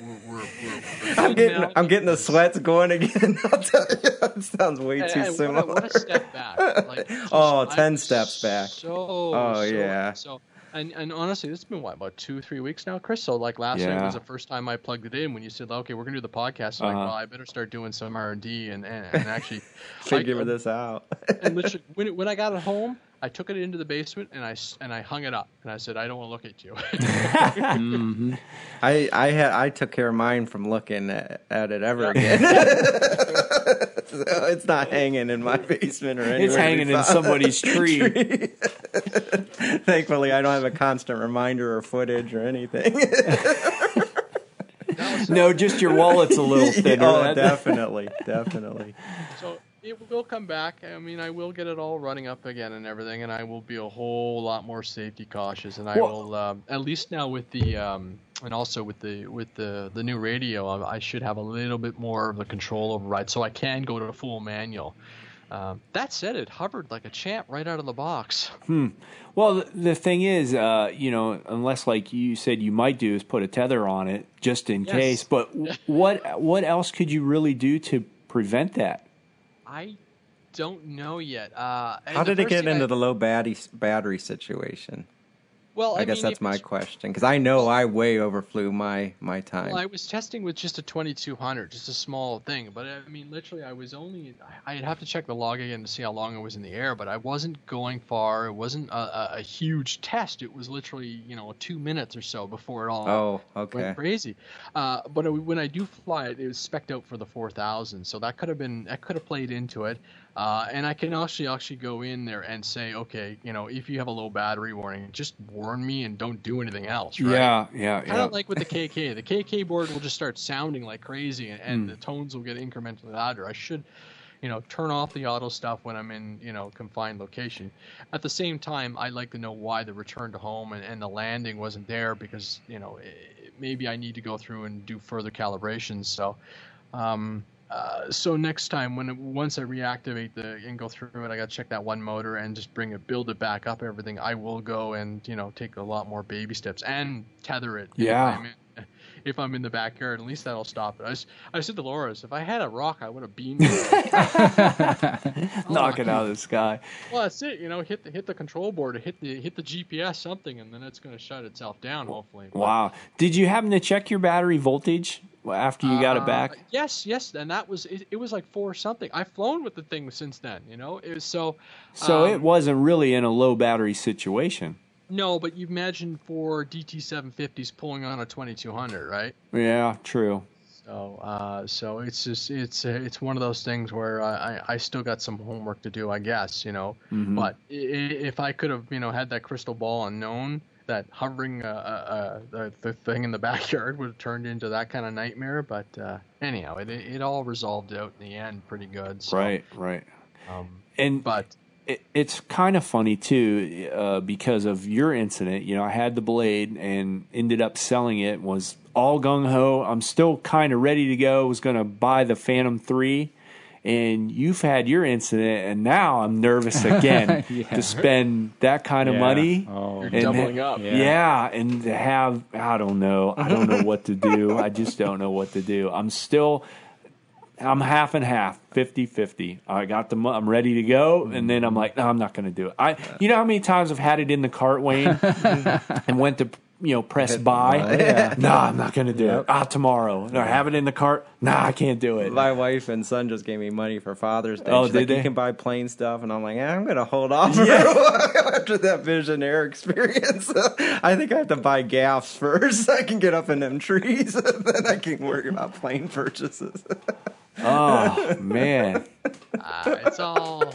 I'm getting the sweats going again. I'll tell you, it sounds way too similar. What a step back. Like, 10 steps back. Yeah. So. And honestly, it's been about 2-3 weeks now, Chris. So like last night was the first time I plugged it in when you said, "Okay, we're gonna do the podcast." I'm like, well, I better start doing some R&D and actually figure this out. And literally, when I got it home, I took it into the basement and I hung it up and I said, I don't want to look at you. Mm-hmm. I took care of mine from looking at it ever again. So it's not hanging in my basement or anywhere. It's hanging in somebody's tree. Thankfully, I don't have a constant reminder or footage or anything. No, just your wallet's a little thinner. Oh, definitely. So it will come back. I mean, I will get it all running up again and everything, and I will be a whole lot more safety cautious. And I will, at least now with the, and also with the new radio, I should have a little bit more of the control override, so I can go to the full manual. That said, it hovered like a champ right out of the box. Well, the thing is, unless like you said you might do is put a tether on it just in case. But what else could you really do to prevent that? I don't know yet. How did it get into the low battery situation? Well, I guess that's my question, because I know I way overflew my time. Well, I was testing with just a 2200, just a small thing. But I mean, literally, I'd have to check the log again to see how long it was in the air, but I wasn't going far. It wasn't a huge test. It was literally, 2 minutes or so before it all went crazy. But when I do fly it, it was spec'd out for the 4000, so that could have played into it. And I can actually go in there and say, okay, if you have a low battery warning, just warn me and don't do anything else, right? Yeah. Kind of like with the KK. The KK board will just start sounding like crazy, and the tones will get incrementally louder. I should, turn off the auto stuff when I'm in, confined location. At the same time, I'd like to know why the return to home and the landing wasn't there, because, maybe I need to go through and do further calibrations. So, So next time, once I reactivate and go through it, I got to check that one motor and just build it back up, everything. I will go and take a lot more baby steps and tether it. Yeah. If I'm in the backyard, at least that'll stop it. I said to Laura, if I had a rock, I would have beamed it. Knock it out of the sky. Well, that's it. Hit the control board, hit the GPS something, and then it's going to shut itself down. Hopefully. Wow. Did you happen to check your battery voltage after you got it back? Yes, and that was it. Was like 4 something. I've flown with the thing since then. It was so. So it wasn't really in a low battery situation. No, but you imagine 4 DT750s pulling on a 2200, right? Yeah, true. So it's just it's one of those things where I still got some homework to do, I guess, Mm-hmm. But if I could have had that crystal ball and known that hovering the thing in the backyard would have turned into that kind of nightmare, but anyhow, it all resolved out in the end pretty good. So, right. But it's kind of funny too, because of your incident. I had the Blade and ended up selling it. Was all gung ho. I'm still kind of ready to go. Was going to buy the Phantom 3, and you've had your incident, and now I'm nervous again to spend that kind of money. Oh, you're doubling up. Yeah, and to have I don't know what to do. I just don't know what to do. I'm half and half, 50-50. I got I'm ready to go, and then I'm like, no, I'm not going to do it. You know how many times I've had it in the cart, Wayne, and went to press buy? Yeah. No, I'm not going to do it. Tomorrow. No, I have it in the cart. Nah, I can't do it. My wife and son just gave me money for Father's Day. Oh, She's did like, they? You can buy plain stuff, and I'm like, I'm going to hold off for a while after that Visionaire experience. I think I have to buy gaffs first so I can get up in them trees, and then I can worry about plain purchases. Oh, man. It's all,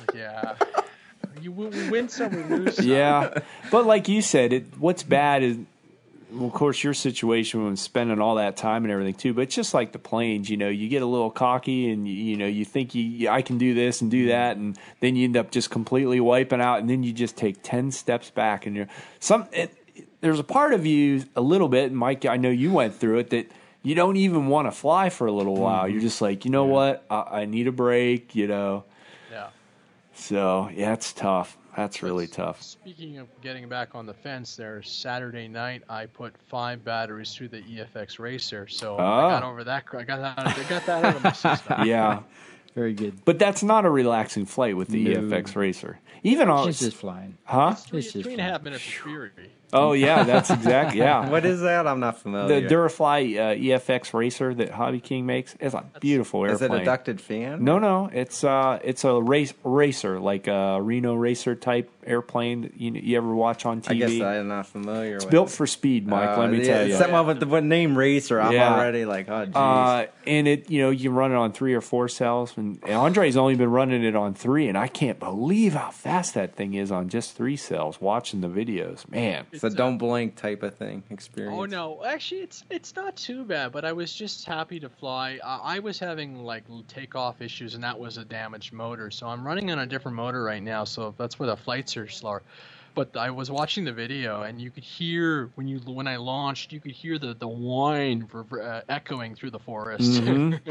we win some, we lose some. Yeah. But like you said, what's bad is, well, of course, your situation when spending all that time and everything too, but it's just like the planes, you get a little cocky and, you think I can do this and do that, and then you end up just completely wiping out, and then you just take 10 steps back, and there's a part of you a little bit, and Mike, I know you went through it, that you don't even want to fly for a little while. You're just like, what? I need a break, Yeah. So, it's tough. That's really tough. Speaking of getting back on the fence there, Saturday night I put 5 batteries through the EFX Racer. So I got over that. I got that out of my system. Yeah. Very good. But that's not a relaxing flight with the EFX Racer. Even on It's just flying. Huh? It's 3.5 minutes of fury. Oh, yeah, that's exactly, What is that? I'm not familiar. The Durafly EFX Racer that Hobby King makes. It's a beautiful airplane. Is it a ducted fan? No. It's a racer, like a Reno Racer type airplane that you ever watch on TV. I guess I'm not familiar with it. It's built for speed, Mike, let me tell you. Something with the name Racer, I'm already like, oh, geez. And it, you can run it on 3 or 4 cells. And Andre's only been running it on 3, and I can't believe how fast that thing is on just 3 cells, watching the videos. Man. It's a don't blink type of thing experience. Oh no, actually it's not too bad, but I was just happy to fly. I was having like takeoff issues, and that was a damaged motor, so I'm running on a different motor right now, so that's where the flights are slower. But I was watching the video, and you could hear when I launched, you could hear the whine echoing through the forest. Mm-hmm.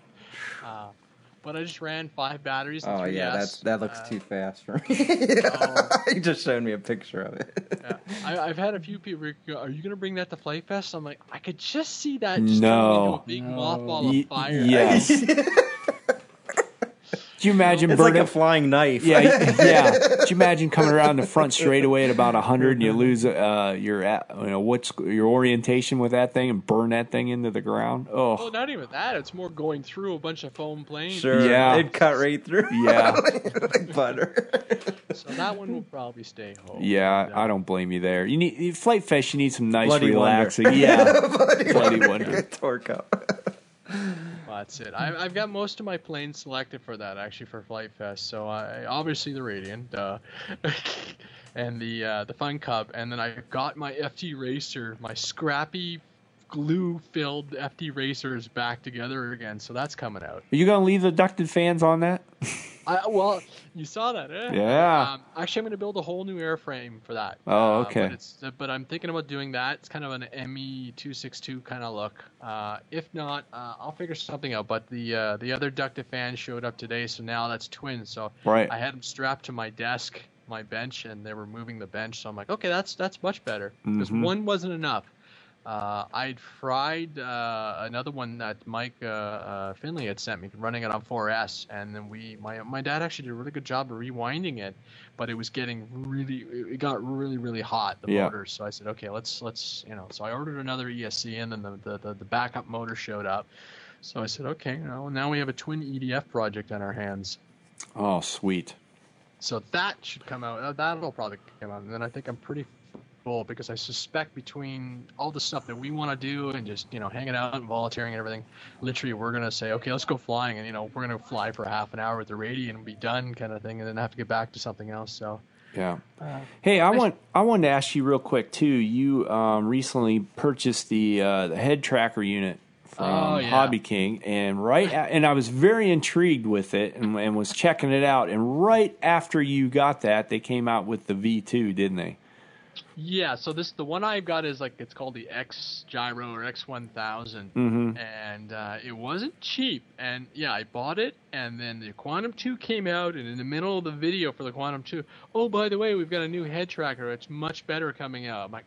But I just ran 5 batteries. Oh yeah, that looks too fast for me. He just showed me a picture of it. I've had a few people go, "Are you going to bring that to Flight Fest?" I'm like, I could just see that just turning into a big mothball of fire. Yes. Do you imagine it's burning like a flying knife? Yeah. Do you imagine coming around the front straightaway at about 100 and you lose your orientation with that thing and burn that thing into the ground? Oh, well, not even that. It's more going through a bunch of foam planes. Sure. Yeah. It'd cut right through. Yeah. Like butter. So that one will probably stay home. Yeah, I don't blame you there. You need Flight Fest. You need some nice Bloody relaxing. Wonder. Yeah. Bloody Wonder. Torque up. Well, that's it. I've got most of my planes selected for that, actually, for Flight Fest. So obviously the Radiant, and the Fun Cub, and then I got my FT Racer, my scrappy glue-filled FT Racers back together again. So that's coming out. Are you going to leave the ducted fans on that? Well, you saw that, eh? Yeah. Actually, I'm going to build a whole new airframe for that. Oh, okay. But I'm thinking about doing that. It's kind of an ME262 kind of look. If not, I'll figure something out. But the other ducted fan showed up today, so now that's twins. So right. I had them strapped to my desk, my bench, and they were moving the bench. So I'm like, okay, that's much better because one wasn't enough. I'd fried another one that Mike Finley had sent me, running it on 4S, and then my dad actually did a really good job of rewinding it, but it was getting it got really hot, the motor. So I said, okay, let's so I ordered another ESC, and then the backup motor showed up. So I said, okay, now we have a twin EDF project on our hands. Oh, sweet. So that should come out. That'll probably come out, and then I think I'm pretty full because I suspect between all the stuff that we want to do and just hanging out and volunteering and everything, literally we're gonna say, okay, let's go flying, and we're gonna fly for half an hour with the radio and be done, kind of thing, and then have to get back to something else. So yeah. Hey, I wanted to ask you real quick too. You recently purchased the head tracker unit from Hobby King, and and I was very intrigued with it and was checking it out. And right after you got that, they came out with the V2, didn't they? Yeah, so the one I've got is it's called the X Gyro or X1000, and it wasn't cheap. And yeah, I bought it, and then the Quantum 2 came out, and in the middle of the video for the Quantum 2, oh, by the way, we've got a new head tracker. It's much better coming out. I'm like,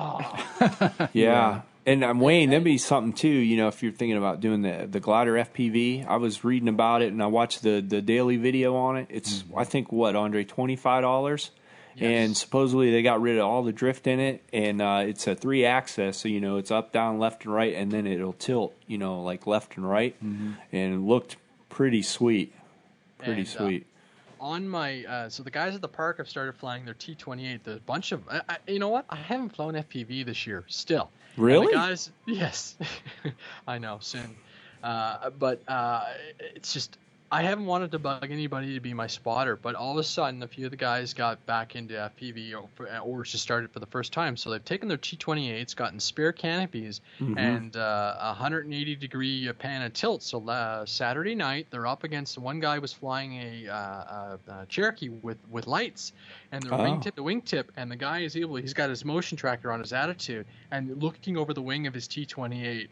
oh. Yeah. And Wayne, that'd be something too, if you're thinking about doing the glider FPV. I was reading about it, and I watched the daily video on it. It's, I think, Andre, $25? Yes. And supposedly they got rid of all the drift in it, and it's a 3-axis, so it's up, down, left, and right, and then it'll tilt, like left and right, and it looked pretty sweet, sweet. On my so the guys at the park have started flying their T-28. There's a bunch of you know what? I haven't flown FPV this year still. Really? And the guys, yes, I know soon, but it's just. I haven't wanted to bug anybody to be my spotter, but all of a sudden, a few of the guys got back into FPV or just started for the first time. So they've taken their T-28s, gotten spare canopies, and 180-degree pan and tilt. So Saturday night, they're up against one guy was flying a Cherokee with lights, and the wingtip, and the guy is he's got his motion tracker on his Attitude, and looking over the wing of his T-28.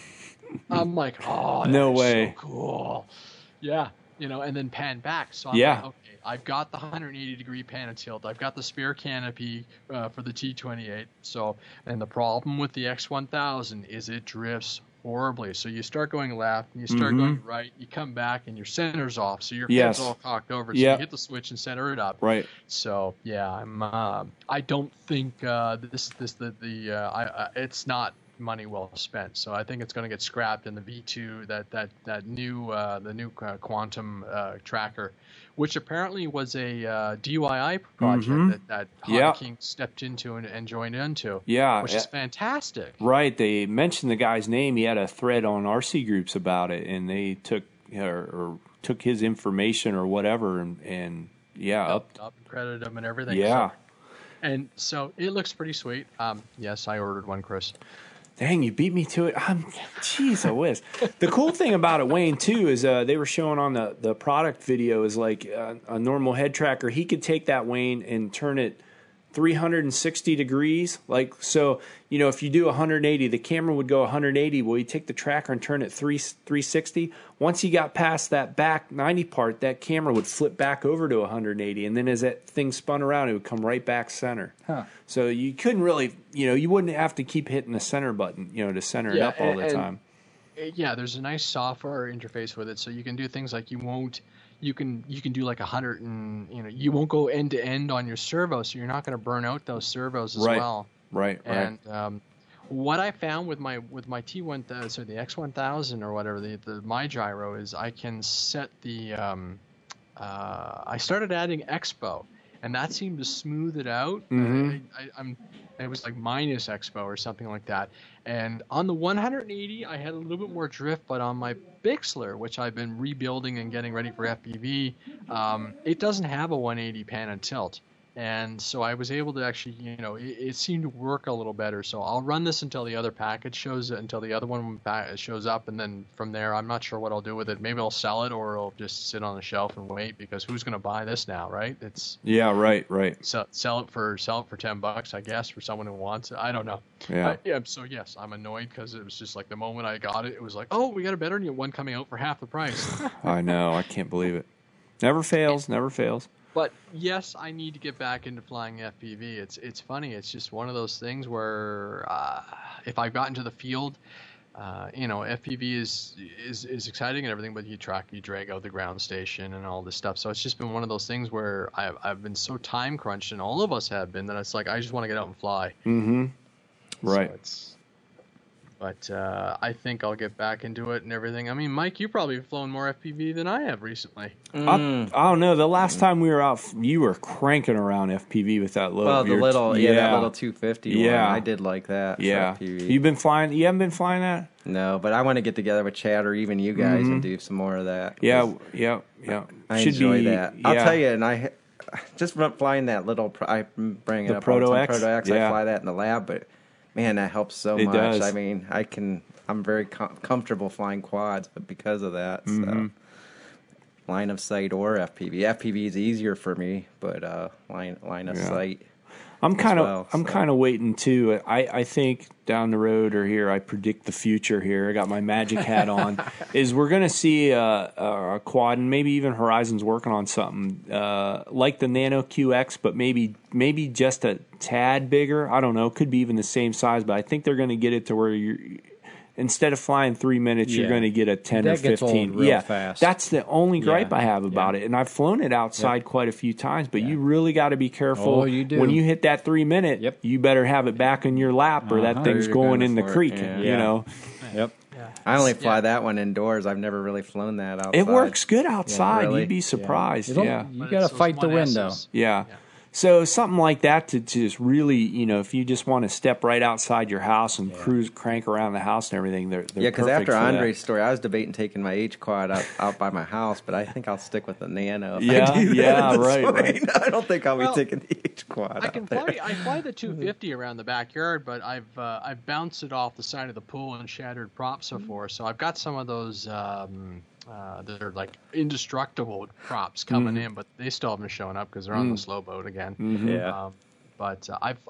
I'm like, oh, no way, so cool. Yeah, and then pan back. So I'm like, okay, I've got the 180-degree pan and tilt. I've got the spare canopy for the T-28. So, and the problem with the X1000 is it drifts horribly. So you start going left, and you start going right. You come back, and your center's off. So your head's all cocked over. So you hit the switch and center it up. Right. So yeah, I don't think it's not money well spent. So I think it's going to get scrapped in the V2, that new Quantum tracker, which apparently was a DIY project that Hobby King stepped into and joined into. Yeah, which is fantastic. Right. They mentioned the guy's name. He had a thread on RC groups about it, and they took his information or whatever, and up and credited him and everything. Yeah. And so it looks pretty sweet. Yes, I ordered one, Chris. Dang, you beat me to it. Jeez, I whiz. The cool thing about it, Wayne, too, is they were showing on the product video is like a normal head tracker. He could take that, Wayne, and turn it 360 degrees. Like, so, if you do 180, the camera would go 180. Well, you take the tracker and turn it 360. Once you got past that back 90 part, that camera would flip back over to 180. And then as that thing spun around, it would come right back center. Huh. So you couldn't really, you wouldn't have to keep hitting the center button, to center it up all the time. Yeah, there's a nice software interface with it. So you can do things like you can do like 100 and you won't go end to end on your servo, so you're not going to burn out those servos as well. Right. And what I found with my T1000, so the X1000 or whatever, the my gyro is I can set the I started adding Expo, and that seemed to smooth it out. It was like minus Expo or something like that. And on the 180, I had a little bit more drift, but on my Bixler, which I've been rebuilding and getting ready for FPV, it doesn't have a 180 pan and tilt. And so I was able to actually, it seemed to work a little better. So I'll run this until the other until the other one shows up. And then from there, I'm not sure what I'll do with it. Maybe I'll sell it, or it'll just sit on the shelf and wait, because who's going to buy this now, right? Right. Sell it for $10, I guess, for someone who wants it. I don't know. Yeah. So yes, I'm annoyed because it was just like the moment I got it, it was like, oh, we got a better one coming out for half the price. I know. I can't believe it. Never fails. But yes, I need to get back into flying FPV. It's funny. It's just one of those things where if I got into the field, FPV is exciting and everything, but you drag out the ground station and all this stuff. So it's just been one of those things where I've been so time crunched, and all of us have been, that it's like I just want to get out and fly. Mm-hmm. Right. So But I think I'll get back into it and everything. I mean, Mike, you've probably flown more FPV than I have recently. I don't know. The last time we were out, you were cranking around FPV with that little. Well, that little 250 one. I did like that. Yeah. For FPV. You've been flying. You haven't been flying that? No, but I want to get together with Chad or even you guys and do some more of that. Yeah. I enjoy that. I'll tell you, and I just flying that little. I bring it up. Proto X. Proto X. I fly that in the lab, but. Man, that helps so much. Does. I mean, I'm very comfortable flying quads, but because of that, so line of sight or FPV. FPV is easier for me, but line of sight. I'm kind of waiting too. I think down the road or here, I predict the future here. I got my magic hat on. Is we're going to see a quad, and maybe even Horizon's working on something like the Nano QX, but maybe just a tad bigger. I don't know. Could be even the same size, but I think they're going to get it to where you're. Instead of flying 3 minutes, you're going to get a 10 or 15. Gets old real fast. That's the only gripe I have about it. And I've flown it outside quite a few times, but you really got to be careful. Oh, you do. When you hit that 3 minute, you better have it back in your lap, or that thing's going in the creek. You know. Yep. I only fly that one indoors. I've never really flown that outside. It works good outside. Really? You'd be surprised. Yeah. You got to fight the wind, though. Yeah. So something like that to just really, if you just want to step right outside your house and crank around the house and everything, they're because perfect after for Andre's that. story, I was debating taking my H quad out by my house, but I think I'll stick with the Nano. Right. I don't think I'll be taking the H quad. I fly the 250 around the backyard, but I've bounced it off the side of the pool and shattered props before, so I've got some of those. That are like indestructible props coming in, but they still haven't shown up because they're on the slow boat again. But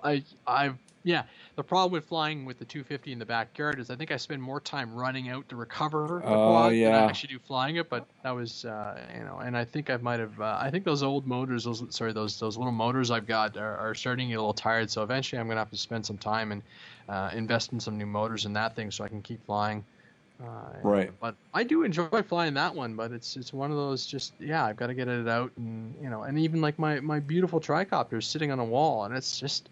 the problem with flying with the 250 in the backyard is I think I spend more time running out to recover the quad than I actually do flying it. But that was and I think I might have. I think those old motors, those little motors I've got are starting to get a little tired. So eventually I'm gonna have to spend some time and invest in some new motors in that thing so I can keep flying. Right. But I do enjoy flying that one, but it's one of those I've got to get it out, and and even like my beautiful tricopter is sitting on a wall, and it's just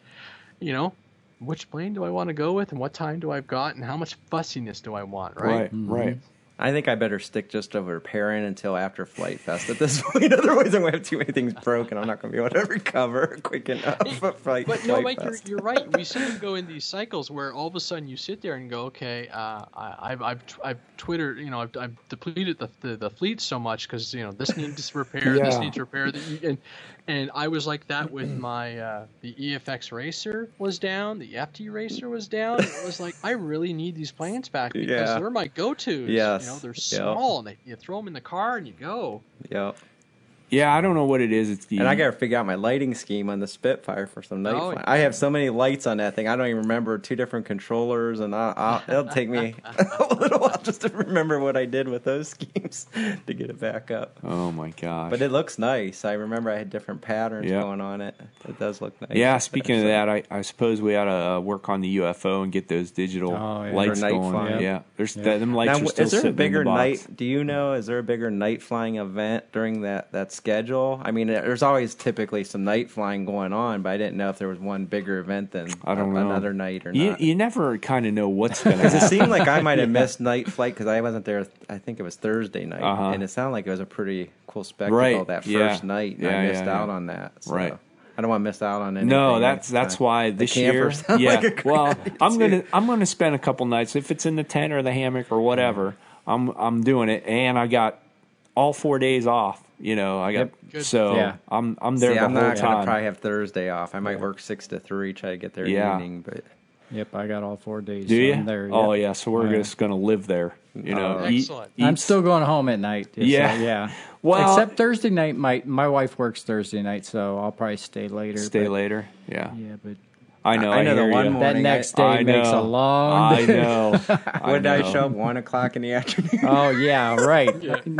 which plane do I want to go with, and what time do I've got, and how much fussiness do I want, right? Right. I think I better stick just to repairing until after Flight Fest at this point. Otherwise, I'm going to have too many things broken. I'm not going to be able to recover quick enough. But no, Mike, you're right. We seem to go in these cycles where all of a sudden you sit there and go, okay, I've Twittered, I've depleted the fleet so much because this needs repair, this needs repair, and I was like that with my the EFX Racer was down, the FT Racer was down. It was like I really need these planes back because they're my go-tos. Yes. They're small, and you throw them in the car and you go. Yep. Yeah, I don't know what it is. And I got to figure out my lighting scheme on the Spitfire for some night flying. I have so many lights on that thing. I don't even remember 2 different controllers, and it'll take me a little while just to remember what I did with those schemes to get it back up. Oh my gosh! But it looks nice. I remember I had different patterns going on it. It does look nice. Yeah. Speaking of that, I suppose we ought to work on the UFO and get those digital lights going. Flying. Yeah. There's them lights now, are still is there sitting a bigger in the box. night? Do you know? Is there a bigger night flying event during that schedule? I mean, there's always typically some night flying going on, but I didn't know if there was one bigger event than another night or not. You never kind of know what's going to happen. It seemed like I might have missed night flight because I wasn't there. I think it was Thursday night, and it sounded like it was a pretty cool spectacle that first night. And I missed out on that. So. Right. I don't want to miss out on anything. No, that's why this year. Well, I'm gonna spend a couple nights if it's in the tent or the hammock or whatever. I'm doing it, and I got all 4 days off. You know, I got I'm there the I'm whole not time. gonna probably have Thursday off. I might work 6 to 3, try to get there in the evening. But yep, I got all 4 days. Do you? I'm there. Yep. Oh yeah, so we're just gonna live there. You know, excellent. I'm still going home at night. Yeah. So, yeah. Well, except Thursday night. My wife works Thursday night, so I'll probably stay later. Yeah. Yeah, but I know. I know hear the one you. morning. that next day makes a long day. I know. When did I show up? 1 o'clock in the afternoon. Oh yeah, right.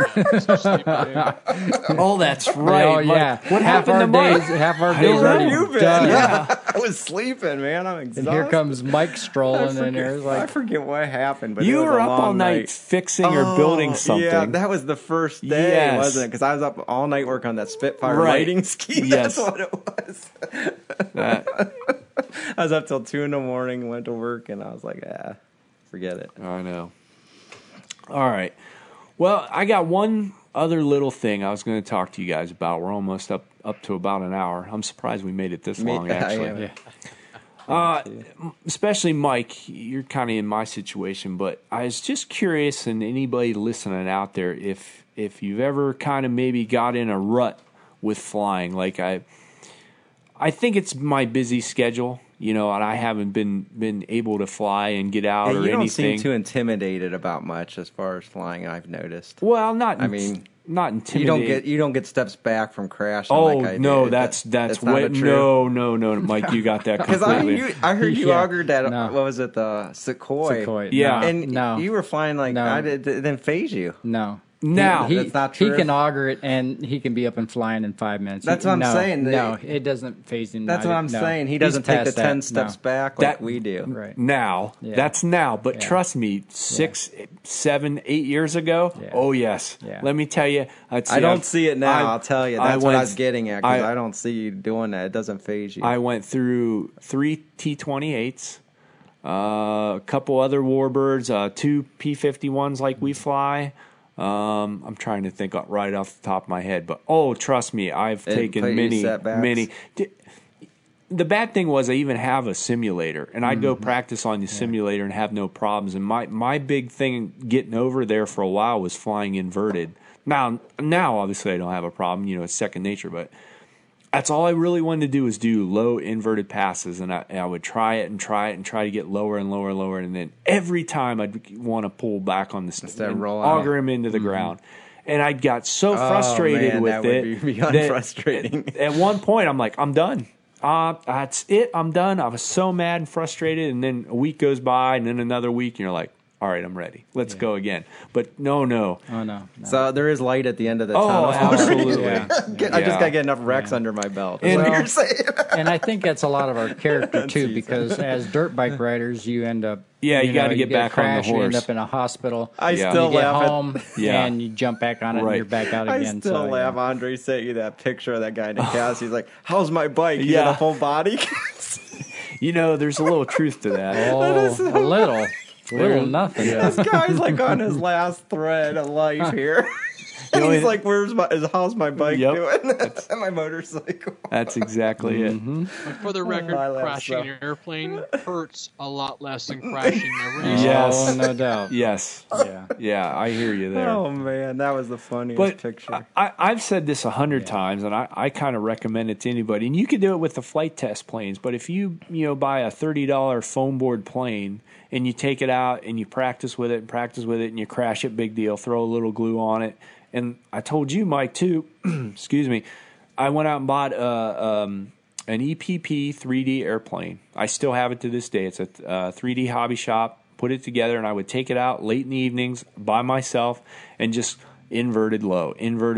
Oh, that's right. Oh yeah. What happened to Mike? Half our don't days know. already You've been. done. Yeah. I was sleeping, man. I'm exhausted. And here comes Mike strolling in there. I Like, forget what happened, but You it was were a up long all night fixing or building something. Yeah, that was the first day, Yes. wasn't it? Because I was up all night working on that Spitfire Right. lighting scheme. Yes. That's what it was. That- I was up till 2 in the morning, went to work, and I was like, forget it. I know. All right. Well, I got one other little thing I was going to talk to you guys about. We're almost up to about an hour. I'm surprised we made it this long, actually. Especially Mike, you're kind of in my situation, but I was just curious, and anybody listening out there, if you've ever kind of maybe got in a rut with flying. Like I think it's my busy schedule, you know, and I haven't been able to fly and get out or anything. You don't seem too intimidated about much as far as flying, I've noticed. Well, not intimidated. You don't get steps back from crashing. Oh like I no, did. that's way no, Mike, you got that because completely. I heard you Yeah. augured that. No. What was it, the Sequoia? Yeah. And No. you were flying like No. it didn't phase you. no. Now he, That's not he true. can auger it, and he can be up and flying in 5 minutes. That's what I'm No, saying. No, it doesn't phase him. That's what I'm saying. He doesn't take the 10 steps back like we do. Right. now. Yeah. That's now. But Yeah. trust me, 6, 7, 8 years ago, Yeah. oh yes. Yeah. Let me tell you. I don't see it now. I'll tell you. That's what I was getting at. Because I don't see you doing that. It doesn't phase you. I went through 3 T-28s, a couple other Warbirds, 2 P-51s like we fly. I'm trying to think right off the top of my head, but trust me, I've taken many. The bad thing was I even have a simulator, and I'd go practice on the simulator and have no problems. And my big thing getting over there for a while was flying inverted. Now obviously I don't have a problem. You know, it's second nature, but that's all I really wanted to do was do low inverted passes, and I would try it and try to get lower and lower and lower, and then every time I'd want to pull back on the and auger him into the ground. And I got so frustrated with that it. Would be beyond frustrating. At one point, I'm like, I'm done. That's it. I'm done. I was so mad and frustrated, and then a week goes by, and then another week, and you're like, all right, I'm ready. Let's go again. But no. Oh, no. So there is light at the end of the Oh, tunnel. absolutely. Yeah. I just got to get enough wrecks under my belt. That's And- what you're saying. And I think that's a lot of our character too, because as dirt bike riders, you end up. you got to get back on the crash, You end horse. up in a hospital. I Yeah. still You get laugh home and you jump back on it, Right. and you're back out I again. still so, laugh. yeah. Andre sent you that picture of that guy in the cast. He's like, "How's my bike? You Yeah. got a full body?" You know, there's a little truth to that. Oh, a little nothing. This guy's like on his last thread of life here. And he's like, how's my bike doing? And my motorcycle. That's exactly it. But for the record, I laugh crashing so. an airplane hurts a lot less than crashing a race. Yes. Oh, no doubt. Yes. Yeah. Yeah, I hear you there. Oh man, that was the funniest But picture. I've said this 100 times, and I kind of recommend it to anybody. And you can do it with the flight test planes. But if you buy a $30 foam board plane and you take it out and you practice with it and you crash it, big deal. Throw a little glue on it. And I told you, Mike, too. excuse me. I went out and bought an EPP 3D airplane. I still have it to this day. It's a 3D hobby shop. Put it together, and I would take it out late in the evenings by myself and just inverted low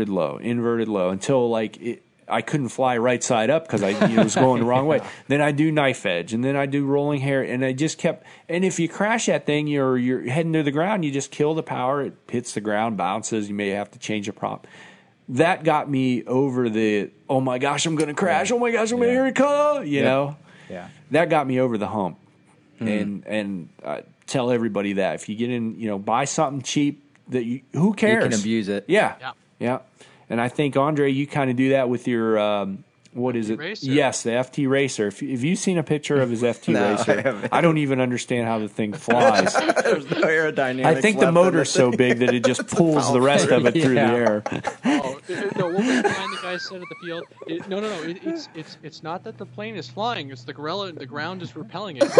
until I couldn't fly right side up because I was going the wrong way. Then I do knife edge, and then I do rolling hair, and I just kept. And if you crash that thing, you're heading to the ground. You just kill the power. It hits the ground, bounces. You may have to change a prop. That got me over the oh my gosh, I'm going to crash. Oh my gosh, I'm going to hear it come. You know, that got me over the hump. And tell everybody that if you get in, buy something cheap that who cares? You can abuse it. Yeah. And I think, Andre, you kind of do that with your what is it? Racer. Yes, the FT Racer. If you've seen a picture of his FT Racer, I don't even understand how the thing flies. There's no aerodynamics. I think the motor's so big that it just pulls the rest of it through the air. Oh no! What was behind the guy said at the field? No. It's not that the plane is flying. It's the ground is repelling it.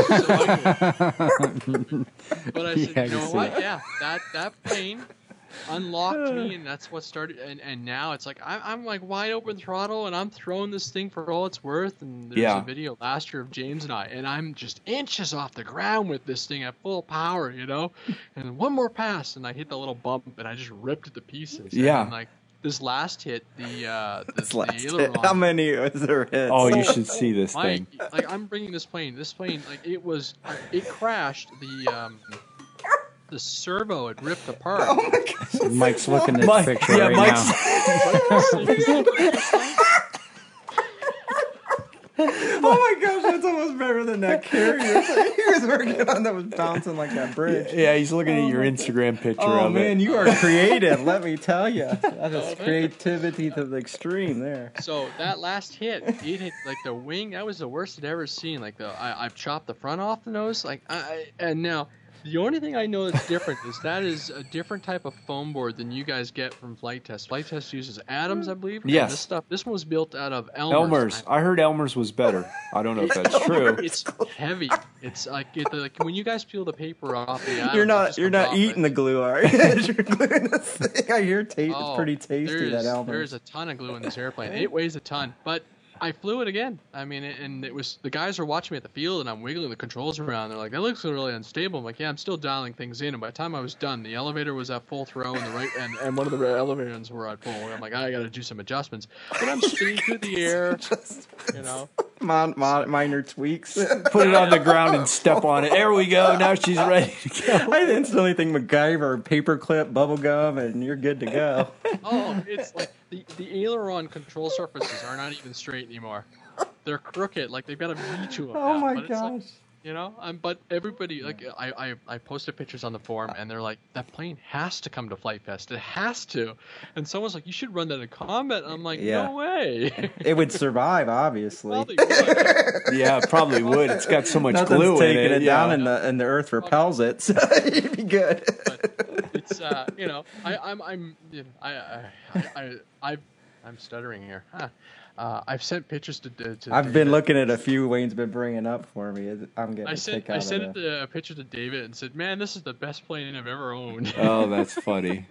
But I said, you know what? Yeah, that plane unlocked me, and that's what started. And now it's like I'm like wide open throttle, and I'm throwing this thing for all it's worth. And there's a video last year of James and I'm just inches off the ground with this thing at full power, you know. And one more pass, and I hit the little bump, and I just ripped it to pieces. Yeah. And like this last hit, the aileron. How many was there hits? Oh, you should see this thing. Like I'm bringing this plane. This plane, like it crashed. The servo had ripped apart. Oh my gosh. Mike's looking at the picture right now. Oh my gosh, that's almost better than that carrier he was working on that was bouncing like that bridge. Yeah, he's looking at your Instagram picture of it. Oh man, you are creative, let me tell you. That is creativity to the extreme there. So that last hit, it hit like the wing. That was the worst I'd ever seen. Like I've chopped the front off the nose. And now the only thing I know that's different is that is a different type of foam board than you guys get from Flight Test. Flight Test uses Adams, I believe. Yes. This one was built out of Elmer's. I heard Elmer's was better. I don't know if that's true. It's heavy. It's like when you guys peel the paper off the Adams. You're not eating the glue, are you? You're gluing this thing. I hear it's pretty tasty. That Elmer's. There's a ton of glue in this airplane. It weighs a ton, but I flew it again. I mean, and it was the guys are watching me at the field, and I'm wiggling the controls around. They're like, "That looks really unstable." I'm like, "Yeah, I'm still dialing things in." And by the time I was done, the elevator was at full throw, and and one of the elevators were at full. I'm like, I got to do some adjustments. But I'm spinning through the air, you know. Minor tweaks. Put it on the ground and step on it. There we go. Now she's ready to go. I instantly think MacGyver, paperclip, bubble gum, and you're good to go. Oh, it's like the aileron control surfaces are not even straight anymore. They're crooked. Like they've got a V to them. Oh my gosh. gosh. You know, but everybody, like, I posted pictures on the forum, and they're like, that plane has to come to Flight Fest. It has to. And someone's like, you should run that in combat. I'm like, no way. It would survive, obviously. Probably would. Yeah, it probably would. It's got so much Nothing's glue in taking it. Down, and the earth repels it, so it'd be good. But it's, you know, I'm stuttering here. Huh. I've sent pictures to I've been looking at a few Wayne's been bringing up for me. I'm getting I sent a picture to David and said, "Man, this is the best plane I've ever owned." Oh, that's funny.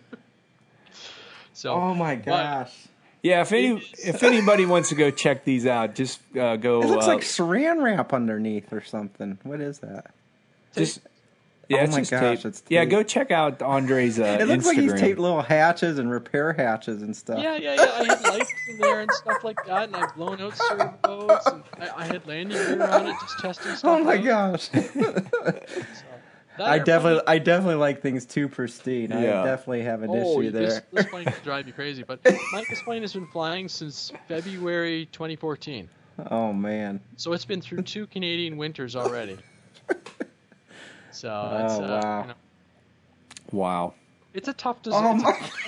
So, oh my gosh. Yeah, if anybody wants to go check these out, just go. It looks like Saran wrap underneath or something. What is that? Yeah, oh my gosh, it's yeah, go check out Andre's It looks Instagram. like he's taped little hatches and repair hatches and stuff. Yeah. I had lights in there and stuff like that, and I've blown out servos, and I had landing gear on it, just testing stuff. Oh my out. gosh. I definitely like things too pristine. Yeah. I definitely have an issue there. This plane could drive you crazy, but Mike's plane has been flying since February 2014. Oh man. So it's been through 2 Canadian winters already. So it's wow. You know, Wow. It's a tough design.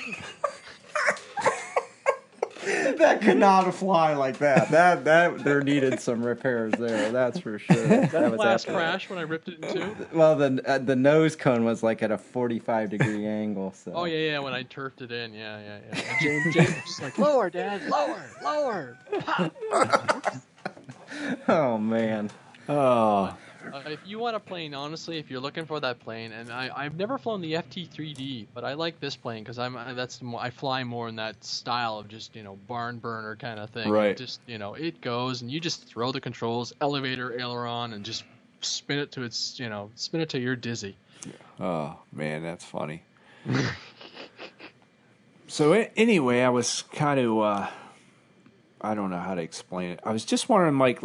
That could not fly like that. That there needed some repairs there. That's for sure. That was last crash when I ripped it in two. Well, the nose cone was like at a 45-degree angle. So. Oh yeah, when I turfed it in, yeah. And James was like, lower, Dad, lower. Oh man. Oh. If you want a plane, honestly, if you're looking for that plane, and I've never flown the FT3D, but I like this plane because I fly more in that style of just barn burner kind of thing. Right. Just it goes and you just throw the controls, elevator, aileron, and just spin it to spin it till you're dizzy. Oh man, that's funny. So anyway, I was kind of I don't know how to explain it. I was just wondering, Mike,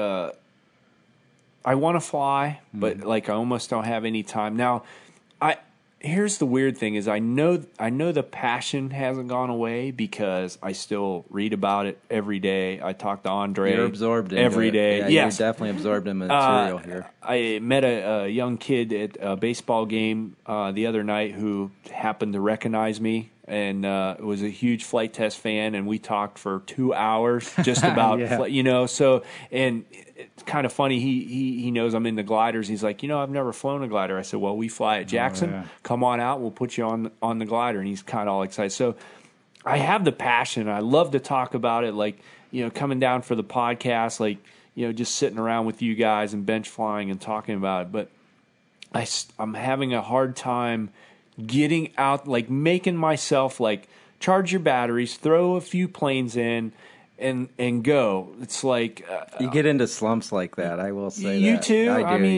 I want to fly, but I almost don't have any time. Now, here's the weird thing is I know the passion hasn't gone away because I still read about it every day. I talk to Andre. You're absorbed into every day. Yeah, yes. You're definitely absorbed in material here. I met a young kid at a baseball game the other night who happened to recognize me and was a huge flight test fan, and we talked for 2 hours just about so, and it's kind of funny, he knows I'm into gliders. He's like, I've never flown a glider. I said, well, we fly at Jackson. Come on out, we'll put you on the glider. And he's kind of all excited. So I have the passion. I love to talk about it, like, coming down for the podcast, like, just sitting around with you guys and bench flying and talking about it. But I'm having a hard time getting out, like making myself like charge your batteries, throw a few planes in, and go. It's like you get into slumps like that. I will say you that. too. I do,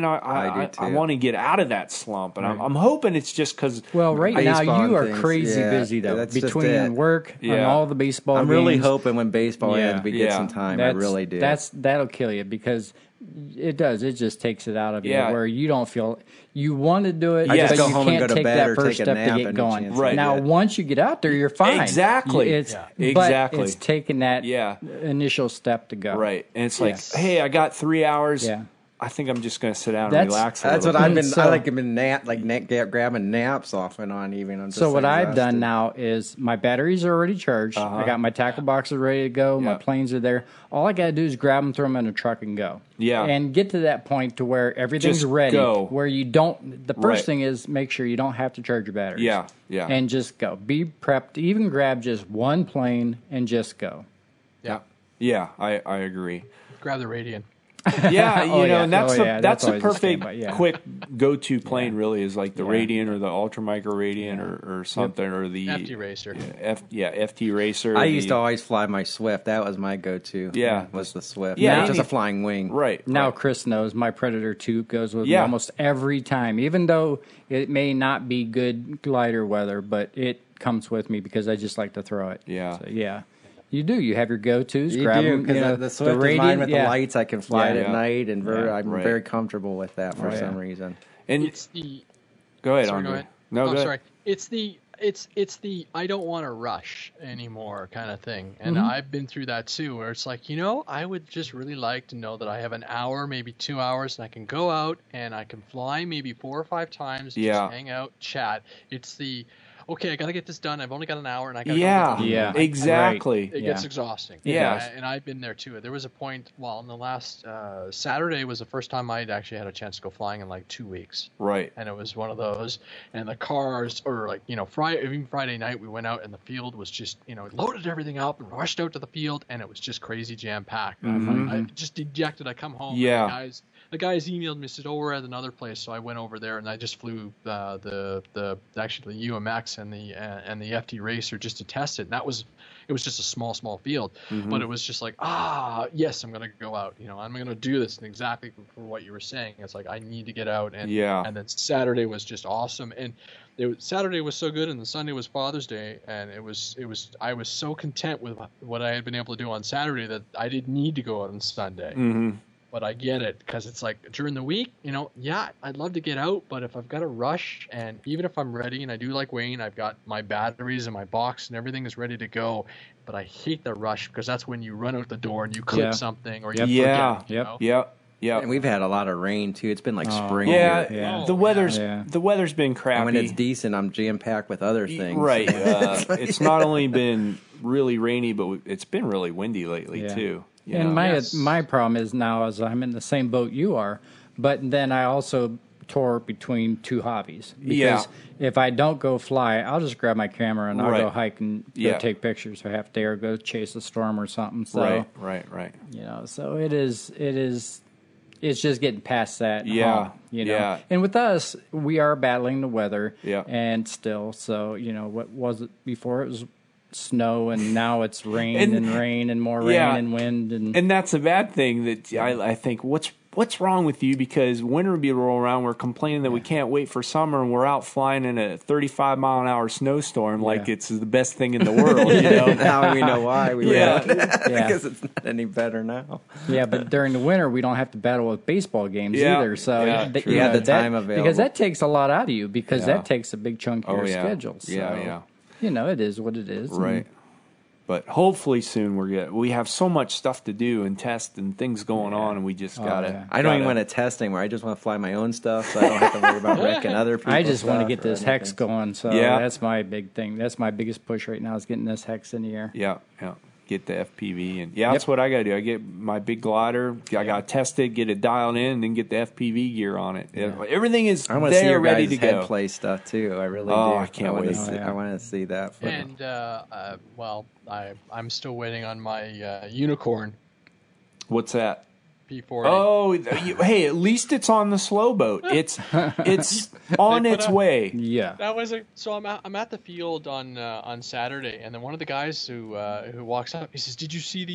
I want to get out of that slump, and I'm hoping it's just because. Well, right now you are crazy busy though, between work and all the baseball. I'm games. Really hoping when baseball ends, we get some time. I really do. That'll kill you because. It does. It just takes it out of you where you don't feel you want to do it, but you can't take that first step to get going. Right. Now, once you get out there, you're fine. Exactly. But it's taking that initial step to go. Right. And it's like, hey, I got 3 hours. Yeah. I think I'm just going to sit down and relax. That's what I've been. I like grabbing naps off and on. Even I'm just so what I've done now is my batteries are already charged. I got my tackle boxes ready to go. My planes are there. All I got to do is grab them, throw them in a truck, and go. Yeah, and get to that point to where everything's just ready. Go. Where you don't. The first thing is make sure you don't have to charge your batteries. Yeah, and just go. Be prepped. Even grab just one plane and just go. Yeah. I agree. Grab the Radian. Yeah, and that's a perfect quick go-to plane. Really is like the Radian or the Ultramicro Radian or something or the FT Racer. FT Racer. I used to always fly my Swift. That was my go-to. Yeah, was the Swift. Yeah, just a flying wing. Right now, Chris knows my Predator 2 goes with me almost every time, even though it may not be good glider weather, but it comes with me because I just like to throw it. Yeah. You do. You have your go-tos. You grab do, them. because the Swift is mine with the lights. I can fly it at night, and I'm very comfortable with that for some reason. And it's the. Go ahead, sorry, Andre. go ahead. No, go ahead. Sorry. It's the I don't want to rush anymore kind of thing, and I've been through that too, where it's like I would just really like to know that I have an hour, maybe 2 hours, and I can go out and I can fly maybe 4 or 5 times, just hang out, chat. It's the. Okay, I got to get this done. I've only got an hour, and I got to go exactly. Right. It gets exhausting. Yeah, and I've been there too. There was a point. Well, in the last Saturday was the first time I'd actually had a chance to go flying in like 2 weeks. Right. And it was one of those. And the cars, or like Friday night, we went out, and the field was just loaded everything up and rushed out to the field, and it was just crazy jam packed. I just dejected. I come home. Yeah. And the guys emailed me and said, we're at another place. So I went over there and I just flew the UMX and the FT Racer just to test it. And it was just a small field, but it was just like, yes, I'm going to go out. I'm going to do this. And exactly for what you were saying, it's like, I need to get out. And then Saturday was just awesome. And Saturday was so good, and the Sunday was Father's Day, and I was so content with what I had been able to do on Saturday that I didn't need to go out on Sunday. Mm-hmm. But I get it, because it's like during the week, I'd love to get out, but if I've got to rush, and even if I'm ready, and I do like Wayne, I've got my batteries and my box and everything is ready to go, but I hate the rush, because that's when you run out the door and you clip something or you forget. Yep. And we've had a lot of rain too. It's been like spring. Yeah. The weather's been crappy. And when it's decent, I'm jam packed with other things. Right. It's not only been really rainy, but it's been really windy lately too. And my problem is now is I'm in the same boat you are, but then I also tore between two hobbies. Because if I don't go fly, I'll just grab my camera and I'll go hike and go take pictures for half a day or go chase a storm or something. So, right. So it's just getting past that. Yeah. And with us, we are battling the weather. Yeah. And still, so, what was it before? It was snow, and now it's rain and more rain and wind. And that's a bad thing that I think, what's wrong with you? Because winter will be rolling around. We're complaining that we can't wait for summer, and we're out flying in a 35-mile-an-hour snowstorm like it's the best thing in the world. Now we know why we because it's not any better now. Yeah, but during the winter, we don't have to battle with baseball games either. So the time available. Because that takes a lot out of you, because that takes a big chunk of your schedule. So, it is what it is. Right. But hopefully soon we're good. We have so much stuff to do and test and things going on, and we just gotta. Yeah. I don't even want to test anymore. I just want to fly my own stuff, so I don't have to worry about wrecking other people. I just want to get this hex going. So that's my big thing. That's my biggest push right now is getting this hex in the air. Yeah. Get the FPV, and that's what I got to do. I get my big glider. I got to test it, get it dialed in, and then get the FPV gear on it. Everything is I want to see your ready to go. Head play stuff too. I really do. I can't wait. I want to see that. And I'm still waiting on my unicorn. What's that? P40. Oh, hey! At least it's on the slow boat. It's on its way. Yeah. That was so. I'm at the field on Saturday, and then one of the guys who walks up, he says, "Did you see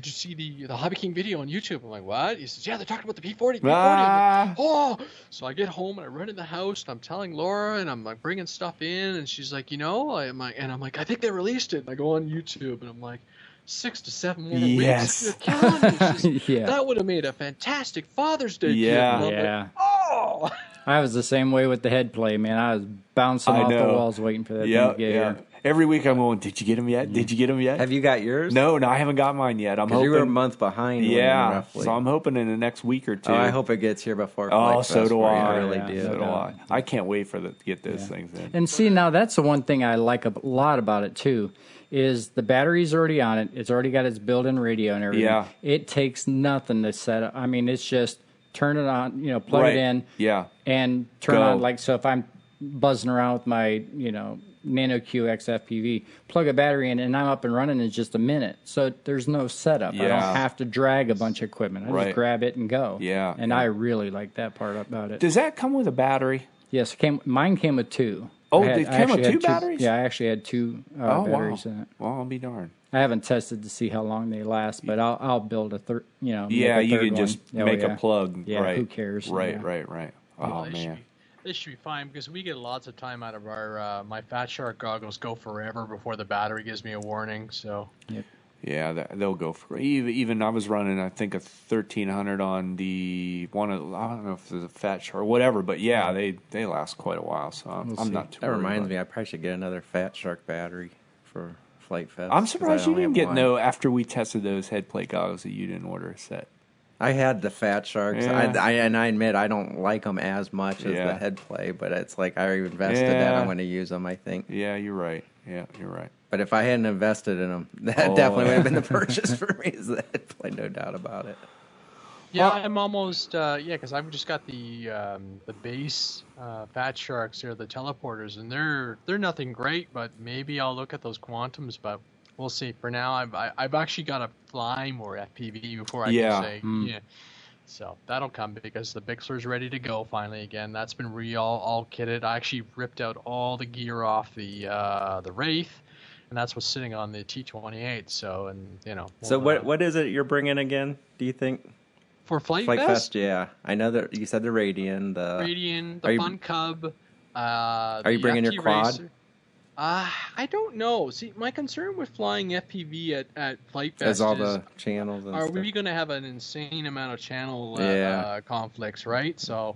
the Hobby King video on YouTube?" I'm like, "What?" He says, "Yeah, they're talking about the P40." Like, oh, so I get home and I run in the house and I'm telling Laura and I'm like bringing stuff in, and she's like, I'm like, I think they released it. And I go on YouTube and I'm like, 6 to 7 more weeks. You're killing me. That would have made a fantastic Father's Day gift. Yeah. Like, I was the same way with the head play, man. I was bouncing off the walls waiting for that thing to get here. Every week I'm going, did you get them yet? Did you get them yet? Have you got yours? No, I haven't got mine yet. I'm hoping you were a month behind. Roughly. So I'm hoping in the next week or two. I hope it gets here before. So do I. I really do. So do I. I can't wait to get those things in. And see, now that's the one thing I like a lot about it too. Is the battery's already on it. It's already got its built-in radio and everything. Yeah. It takes nothing to set up. I mean, it's just turn it on, plug it in. Yeah. And turn on, like, so if I'm buzzing around with my, Nano QX FPV, plug a battery in, and I'm up and running in just a minute. So there's no setup. I don't have to drag a bunch of equipment. I just grab it and go. Yeah. And I really like that part about it. Does that come with a battery? Yes, mine came with 2. Oh, it came with 2 batteries? Yeah, I actually had 2 batteries in it. Well, I'll be darned. I haven't tested to see how long they last, but I'll build a third. Yeah, you can just make a plug. Yeah, right. Who cares? Right. Oh man, this should be fine because we get lots of time out of our my Fat Shark goggles. Go forever before the battery gives me a warning. So. Yep. Yeah, they'll go for even. I was running, I think, a 1300 on the one. I don't know if it's a Fat Shark or whatever, but they last quite a while. So I'm not too. That reminds me, I probably should get another Fat Shark battery for Flight Fest. I'm surprised you didn't get after we tested those head plate goggles that you didn't order a set. I had the Fat Sharks, Yeah. I admit I don't like them as much as the head play, but it's like I invested that I'm going to use them. I think. Yeah, you're right. Yeah, you're right. But if I hadn't invested in them, that definitely would have been the purchase for me. Is the head play, no doubt about it. Yeah, I'm almost because I've just got the base Fat Sharks here, the teleporters, and they're nothing great, but maybe I'll look at those Quantums, but we'll see. For now, I've actually got to fly more FPV before I can say yeah. So that'll come because the Bixler's ready to go finally again. That's been all kitted. I actually ripped out all the gear off the Wraith, and that's what's sitting on the T28. So So what is it you're bringing again? Do you think? For Flight Fest, yeah. I know that you said the Radian, the Fun Cub. Are you bringing your quad? Racer. I don't know. See, my concern with flying FPV at Flight Fest is all the channels. And are we going to have an insane amount of channel conflicts, right? So,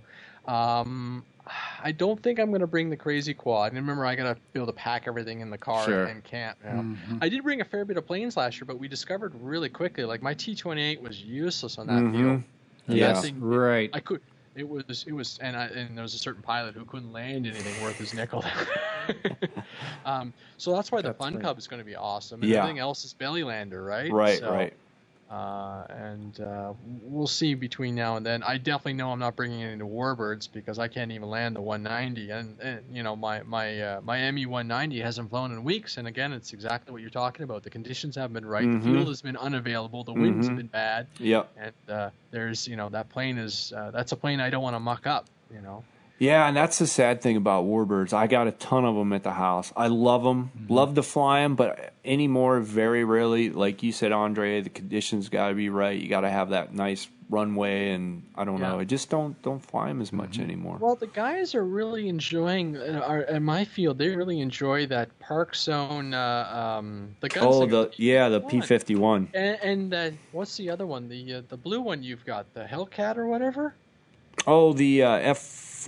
I don't think I'm going to bring the crazy quad. And remember, I got to be able to pack everything in the car and can't. I did bring a fair bit of planes last year, but we discovered really quickly, like my T28 was useless on that field. Yes, right. I could. It was, and there was a certain pilot who couldn't land anything worth his nickel. So that's why the Fun Cub is going to be awesome. And everything else is belly lander, right? Right. And we'll see between now and then. I definitely know I'm not bringing it into Warbirds because I can't even land the 190. And my ME 190 hasn't flown in weeks. And again, it's exactly what you're talking about. The conditions haven't been right. The fuel has been unavailable. The winds have been bad. Yeah. And there's that plane is that's a plane I don't want to muck up. Yeah, and that's the sad thing about Warbirds. I got a ton of them at the house. I love them, love to fly them, but anymore, very rarely. Like you said, Andre, the conditions got to be right. You got to have that nice runway, and I don't know. I just don't fly them as much anymore. Well, the guys are really enjoying in my field. They really enjoy that Park Zone. The guns. The P-51. And what's the other one? The blue one you've got, the Hellcat or whatever. Oh, the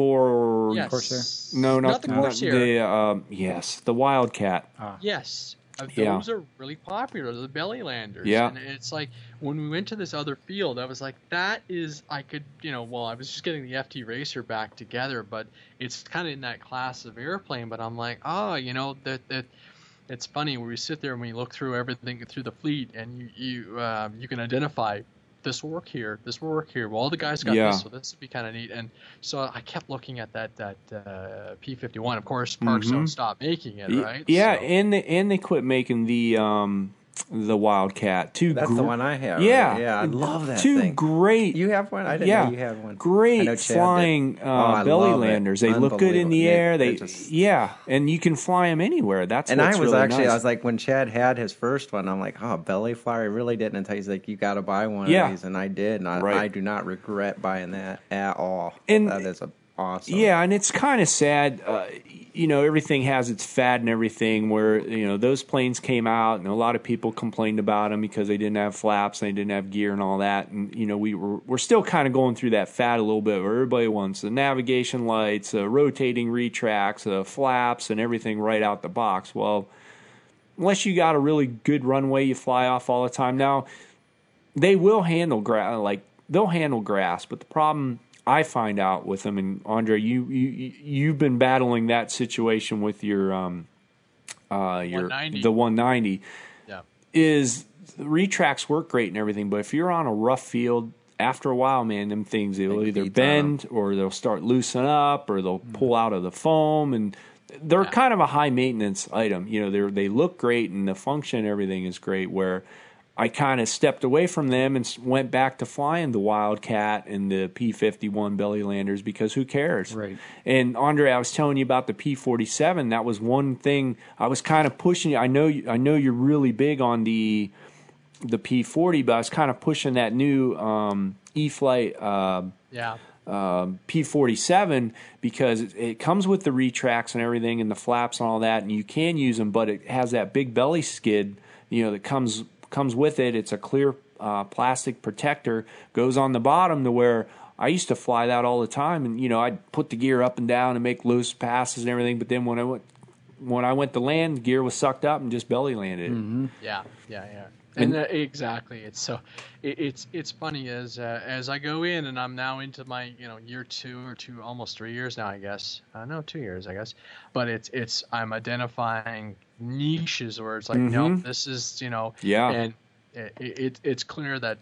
F4. Yes. Corsair? No, not the Corsair. The Wildcat. Yes. Those are really popular, the belly landers. Yeah. And it's like when we went to this other field, I was like, that is, I could, I was just getting the FT Racer back together, but it's kind of in that class of airplane. But I'm like, that it's funny when we sit there and we look through everything through the fleet, and you can identify this will work here, this will work here. Well, all the guys got this, so this would be kind of neat. And so I kept looking at that P-51. Of course, Parks don't stop making it, right? Yeah, so. and they quit making the Wildcat. That's the one I have. Yeah, right? Yeah, I love that Two thing. Great. You have one? I didn't know you had one. Great flying belly landers. They look good in the air. And you can fly them anywhere. That's and what's I was really actually nice. I was like, when Chad had his first one, I'm like, belly flyer. I really didn't until he's like, you got to buy one of these, and I did, and I do not regret buying that at all. And that is awesome. Yeah, and it's kind of sad. Everything has its fad and everything where, those planes came out and a lot of people complained about them because they didn't have flaps and they didn't have gear and all that. And, we're still kind of going through that fad a little bit where everybody wants the navigation lights, rotating retracts, flaps and everything right out the box. Well, unless you got a really good runway you fly off all the time. Now, they will handle they'll handle grass, but the problem I find out with them, and Andre, you've been battling that situation with your 190. The 190. Yeah, is the retracts work great and everything, but if you're on a rough field, after a while, man, them things they'll either bend or they'll start loosen up or they'll pull out of the foam, and they're kind of a high maintenance item. They look great and the function and everything is great. Where I kind of stepped away from them and went back to flying the Wildcat and the P-51 belly landers because who cares? Right. And Andre, I was telling you about the P-47. That was one thing I was kind of pushing you. I know you're really big on the P-40, but I was kind of pushing that new E-flite P-47 because it comes with the retracts and everything and the flaps and all that, and you can use them, but it has that big belly skid, that comes with it. It's a clear plastic protector, goes on the bottom to where I used to fly that all the time, and I'd put the gear up and down and make loose passes and everything. But then when I went to land, the gear was sucked up and just belly landed. Mm-hmm. Yeah. And exactly, it's funny as I go in, and I'm now into my year 2 or 2, almost 3 years now, I guess. No, 2 years, I guess. But I'm identifying niches where it's like, no, this is and it's clear that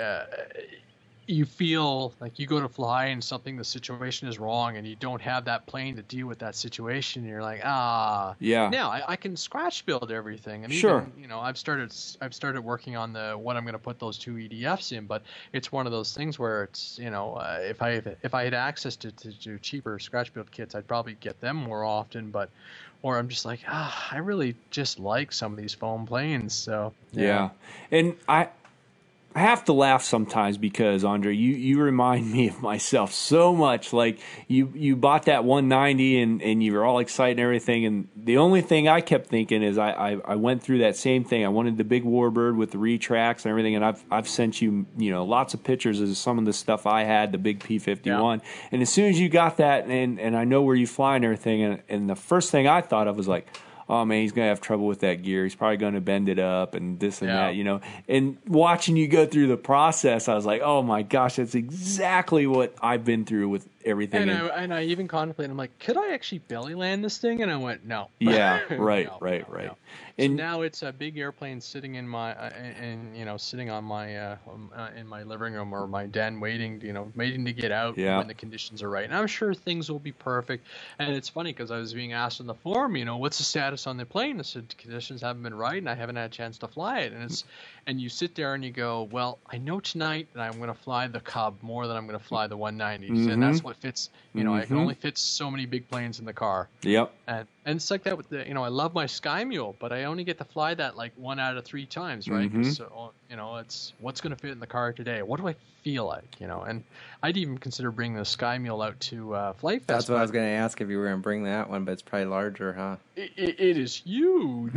you feel like you go to fly and the situation is wrong and you don't have that plane to deal with that situation. And you're like, now I can scratch build everything. And sure. Even, I've started working on what I'm going to put those 2 EDFs in, but it's one of those things where it's, if I had access to cheaper scratch build kits, I'd probably get them more often, or I'm just like, I really just like some of these foam planes. So yeah. And I have to laugh sometimes because, Andre, you remind me of myself so much. Like you bought that 190 and you were all excited and everything, and the only thing I kept thinking is I went through that same thing. I wanted the big Warbird with the retracts and everything, and I've sent you lots of pictures of some of the stuff I had, the big P-51. And as soon as you got that, and I know where you fly and everything, and the first thing I thought of was like, oh man, he's going to have trouble with that gear. He's probably going to bend it up and this and that, And watching you go through the process, I was like, oh my gosh, that's exactly what I've been through with everything. And I even contemplated, I'm like, could I actually belly land this thing? And I went, no. Yeah, right. No. And so now it's a big airplane sitting in my, sitting on my, in my living room or my den, waiting to get out when the conditions are right. And I'm sure things will be perfect. And it's funny because I was being asked in the forum, what's the status on the plane? I said, conditions haven't been right and I haven't had a chance to fly it. And you sit there and you go, well, I know tonight that I'm going to fly the Cub more than I'm going to fly the 190s. And that's what fits, I can only fit so many big planes in the car. Yep. And it's like that with the, I love my Sky Mule, but I only get to fly that like 1 out of 3 times, right? So, it's what's going to fit in the car today. What do I feel like, And I'd even consider bringing the Sky Mule out to Flight Fest. That's what I was going to ask if you were going to bring that one, but it's probably larger, huh? It is huge.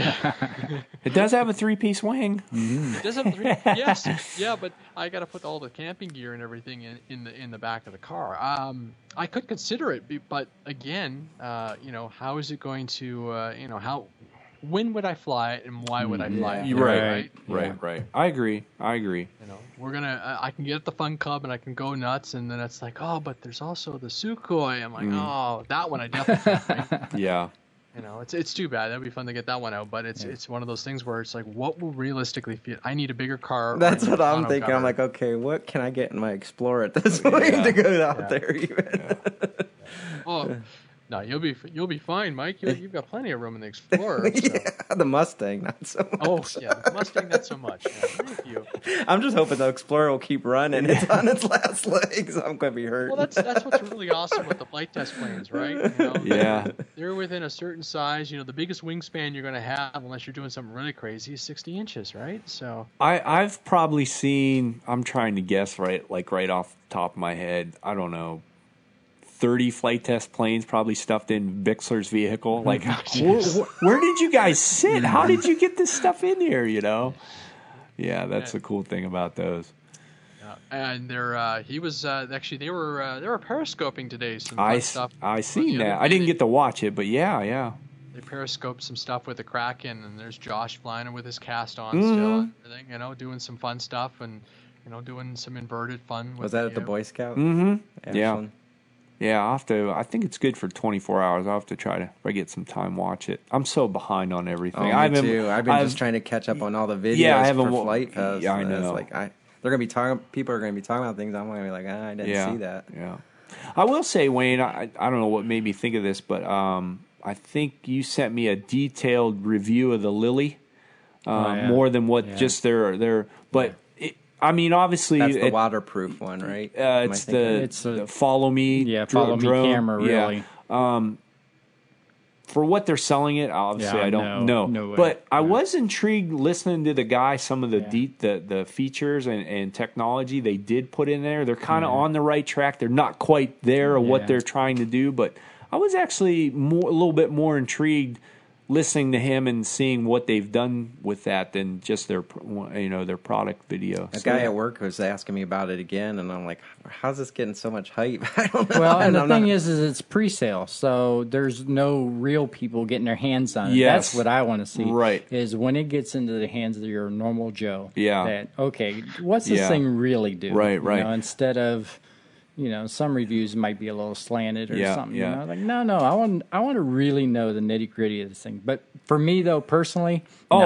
It does have a 3-piece wing. It does have 3. Yes, yeah, but I got to put all the camping gear and everything in the back of the car. I could consider it, but again, how is it going to, when would I fly it and why would I fly it? Right. I agree. You know, I can get at the Fun Club and I can go nuts, and then it's like, oh, but there's also the Sukhoi. I'm like, oh, that one I definitely can't. Yeah. You know, it's too bad. That'd be fun to get that one out, but it's one of those things where it's like, what will realistically fit? I need a bigger car. That's what I'm thinking. Cover. I'm like, okay, what can I get in my Explorer at this point to go out there? Even. Oh. No, you'll be fine, Mike. You've got plenty of room in the Explorer. So. Yeah, the Mustang, not so much. Oh, yeah, the Mustang, not so much. Yeah, thank you. I'm just hoping the Explorer will keep running. It's on its last legs. I'm going to be hurt. Well, that's what's really awesome with the flight test planes, right? You know, yeah. They're within a certain size. You know, the biggest wingspan you're going to have, unless you're doing something really crazy, is 60 inches, right? So I've probably seen, I'm trying to guess right off the top of my head, I don't know, 30 flight test planes probably stuffed in Bixler's vehicle. Like, where did you guys sit? How did you get this stuff in here, you know? Yeah, that's the cool thing about those. And they were periscoping today some fun stuff. I seen that. I didn't get to watch it, but yeah. They periscoped some stuff with the Kraken, and there's Josh flying with his cast on still and everything, you know, doing some fun stuff and, you know, doing some inverted fun. Was that at the Boy Scout? Mm-hmm. Yeah. Yeah, I'll have to. I think it's good for 24 hours. I'll have to try to, if I get some time, watch it. I'm so behind on everything. Oh, me too. I've been just trying to catch up on all the videos for Flight Fest. Yeah, I know. It's like people are going to be talking about things. I'm going to be like, I didn't see that. Yeah. I will say, Wayne, I don't know what made me think of this, but I think you sent me a detailed review of the Lily, more than what just their. But I mean, obviously, that's the waterproof one, right? It's the Follow Me, Follow drone. Me camera, really. Yeah. For what they're selling it, obviously, I don't know. No way. But I was intrigued listening to the guy. Some of the features and technology they did put in there. They're kind of on the right track. They're not quite there what they're trying to do, but I was actually a little bit more intrigued listening to him and seeing what they've done with that than just their product video. A guy at work was asking me about it again, and I'm like, how's this getting so much hype? I don't know. Well, and the thing is it's pre-sale, so there's no real people getting their hands on it. Yes. That's what I want to see. Right. Is when it gets into the hands of your normal Joe. Yeah. That, okay, what's this thing really do? Right. You know, instead of... You know, some reviews might be a little slanted or something. You know, like no, I want to really know the nitty gritty of this thing. But for me though, personally, no,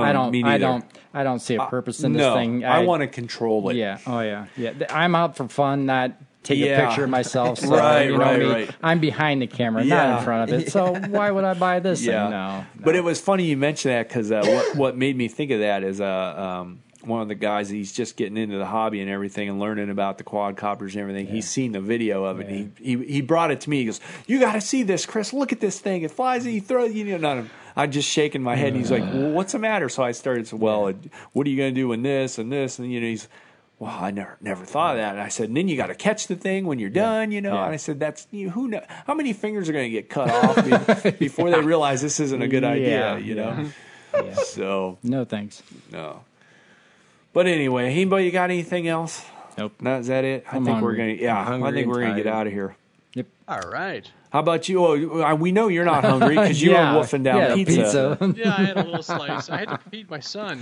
I don't see a purpose in this thing. I want to control it. Yeah, yeah. I'm out for fun, not take a picture of myself. So, right. I'm behind the camera, not in front of it. So why would I buy this thing? No. But it was funny you mentioned that because what made me think of that is one of the guys, he's just getting into the hobby and everything and learning about the quadcopters and everything. He's seen the video of it. Yeah. He brought it to me. He goes, "You got to see this, Chris. Look at this thing. It flies. You throw it. You know." I'm just shaking my head. And he's like, "Well, what's the matter?" So I started to, what are you going to do when this and this? And he's, well, I never thought of that. And I said, and then you got to catch the thing when you're done, And I said, that's who knows how many fingers are going to get cut off before they realize this isn't a good idea, Yeah. So no thanks. No. But anyway, anybody got anything else? Nope. No, is that it? I think we're gonna get out of here. Yep. All right. How about you? Oh, we know you're not hungry because you were wolfing down pizza. Yeah, I had a little slice. I had to feed my son.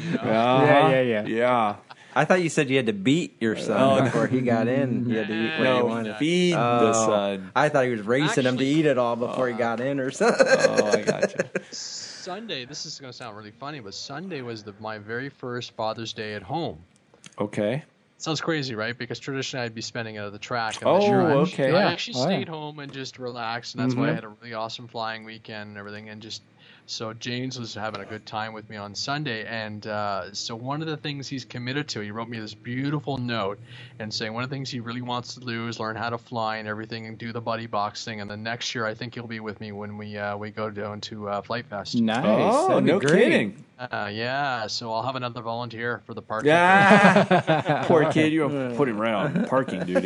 Yeah. I thought you said you had to beat your son before he got in. You had to eat what you wanted. Feed the son. I thought he was racing him to eat it all before he got in or something. Oh, I got you. Sunday, this is going to sound really funny, but Sunday was my very first Father's Day at home. Okay. Sounds crazy, right? Because traditionally I'd be spending it at the track. Okay. I actually stayed home and just relaxed, and that's why I had a really awesome flying weekend and everything, and just... So James was having a good time with me on Sunday, and so one of the things he's committed to, he wrote me this beautiful note and saying one of the things he really wants to do is learn how to fly and everything and do the buddy box thing. And then next year I think he'll be with me when we go down to Flight Fest. Nice. Oh, no kidding. Yeah, so I'll have another volunteer for the parking. Yeah. Poor kid, you're going to put him right on parking duty.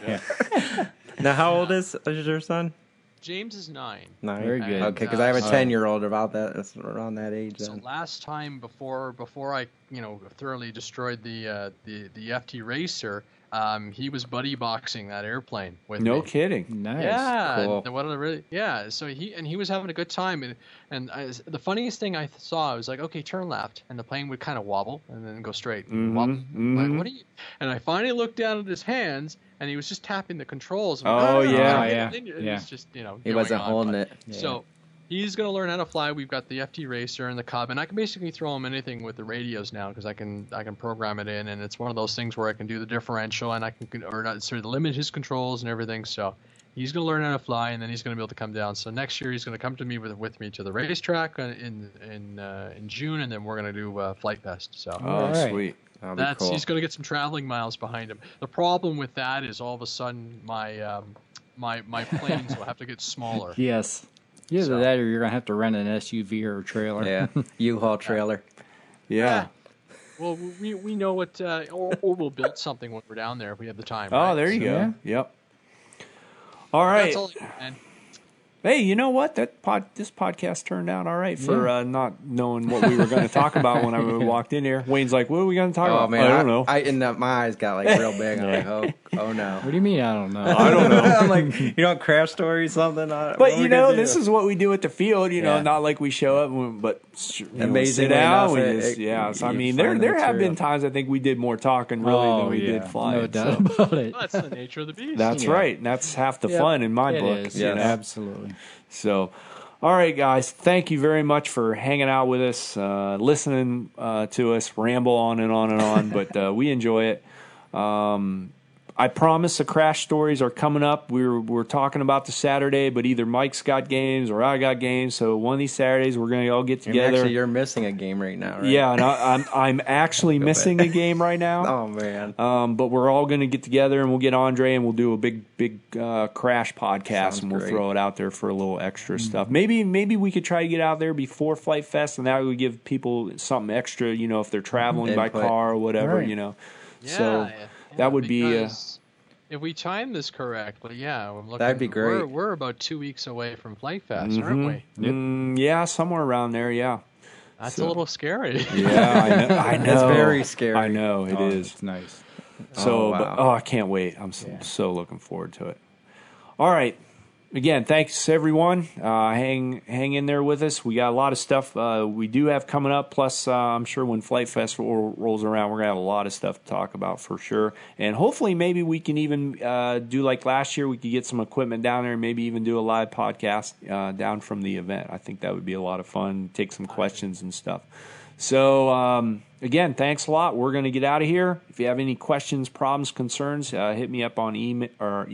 Now, how old is your son? James is 9. Very good. Okay, because I have a 10-year-old about that. That's around that age. So last time before I thoroughly destroyed the FT Racer. He was buddy boxing that airplane with me. No kidding. Nice. Yeah. Cool. So he was having a good time, and the funniest thing I saw, I was like, okay, turn left, and the plane would kind of wobble and then go straight. Wobble. Like, what are you? And I finally looked down at his hands, and he was just tapping the controls. Yeah. It's just he wasn't holding it. So he's going to learn how to fly. We've got the FT Racer and the Cub, and I can basically throw him anything with the radios now because I can program it in, and it's one of those things where I can do the differential and limit his controls and everything. So he's going to learn how to fly, and then he's going to be able to come down. So next year he's going to come to me with me to the racetrack in June, and then we're going to do Flight Fest. So sweet. Cool. He's going to get some traveling miles behind him. The problem with that is all of a sudden my planes will have to get smaller. Yes. Either that or you're going to have to rent an SUV or a trailer. Yeah, U-Haul trailer. Yeah. Well, we know what, or we'll build something when we're down there if we have the time. Oh, right? there you go. Yeah. Yep. All right. That's all, man. Hey, you know what? This podcast turned out all right for not knowing what we were going to talk about when I walked in here. Wayne's like, "What are we going to talk about?" Man, I don't know. My eyes got like real big. I'm like, oh no. What do you mean? I don't know. I don't know. I'm like, you don't crash story something. But this is what we do at the field. Not like we show up, but amazing. Sit down. So I mean, there have been times I think we did more talking really than we did flying. No doubt about it. Well, that's the nature of the beast. That's right. And that's half the fun in my book. Is. Yes. Absolutely. So, all right, guys, thank you very much for hanging out with us, listening to us ramble on and on and on, but we enjoy it. I promise the crash stories are coming up. We're talking about the Saturday, but either Mike's got games or I got games. So one of these Saturdays we're going to all get together. Actually, you're missing a game right now, right? Yeah, and I'm actually missing a game right now. Oh man! But we're all going to get together and we'll get Andre and we'll do a big crash podcast. We'll throw it out there for a little extra stuff. Maybe we could try to get out there before Flight Fest, and that would give people something extra. If they're traveling by car or whatever. Right. So. That would be. If we time this correctly, I'm looking, that'd be great. We're about 2 weeks away from Flight Fest, aren't we? Yep. Yeah, somewhere around there. Yeah. That's a little scary. Yeah, I know. It's very scary. I know it is. It's nice. So, I can't wait. I'm so looking forward to it. All right. Again, thanks everyone. Hang in there with us. We got a lot of stuff we do have coming up. Plus, I'm sure when Flight Fest rolls around, we're gonna have a lot of stuff to talk about for sure. And hopefully, maybe we can even do like last year. We could get some equipment down there, and maybe even do a live podcast down from the event. I think that would be a lot of fun. Take some questions and stuff. So, again, thanks a lot. We're going to get out of here. If you have any questions, problems, concerns, hit me up on email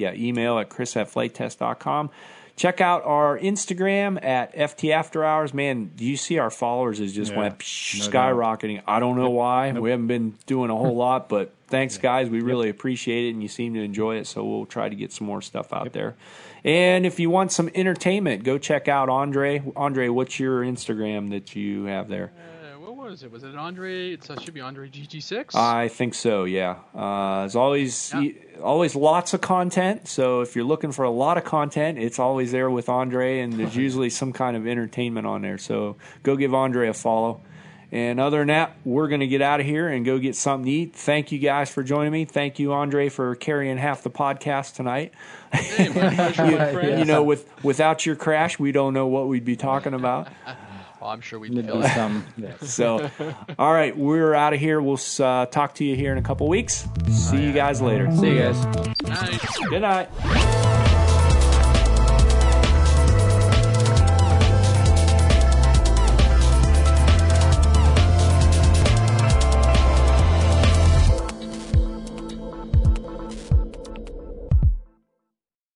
at chris@flighttest.com. Check out our Instagram at FT After Hours. Man, do you see our followers has just went skyrocketing. I don't know why. We haven't been doing a whole lot, but thanks, guys. We really appreciate it, and you seem to enjoy it, so we'll try to get some more stuff out there. And if you want some entertainment, go check out Andre. Andre, what's your Instagram that you have there? What was it? Was it Andre? It should be Andre GG6. I think so. Yeah. There's always lots of content. So if you're looking for a lot of content, it's always there with Andre, and there's usually some kind of entertainment on there. So go give Andre a follow. And other than that, we're going to get out of here and go get something to eat. Thank you guys for joining me. Thank you, Andre, for carrying half the podcast tonight. Hey, my pleasure, my friend. Without your crash, we don't know what we'd be talking about. Well, I'm sure we'd do some. So, all right, we're out of here. We'll talk to you here in a couple weeks. See you guys later. See you guys. Nice. Good night.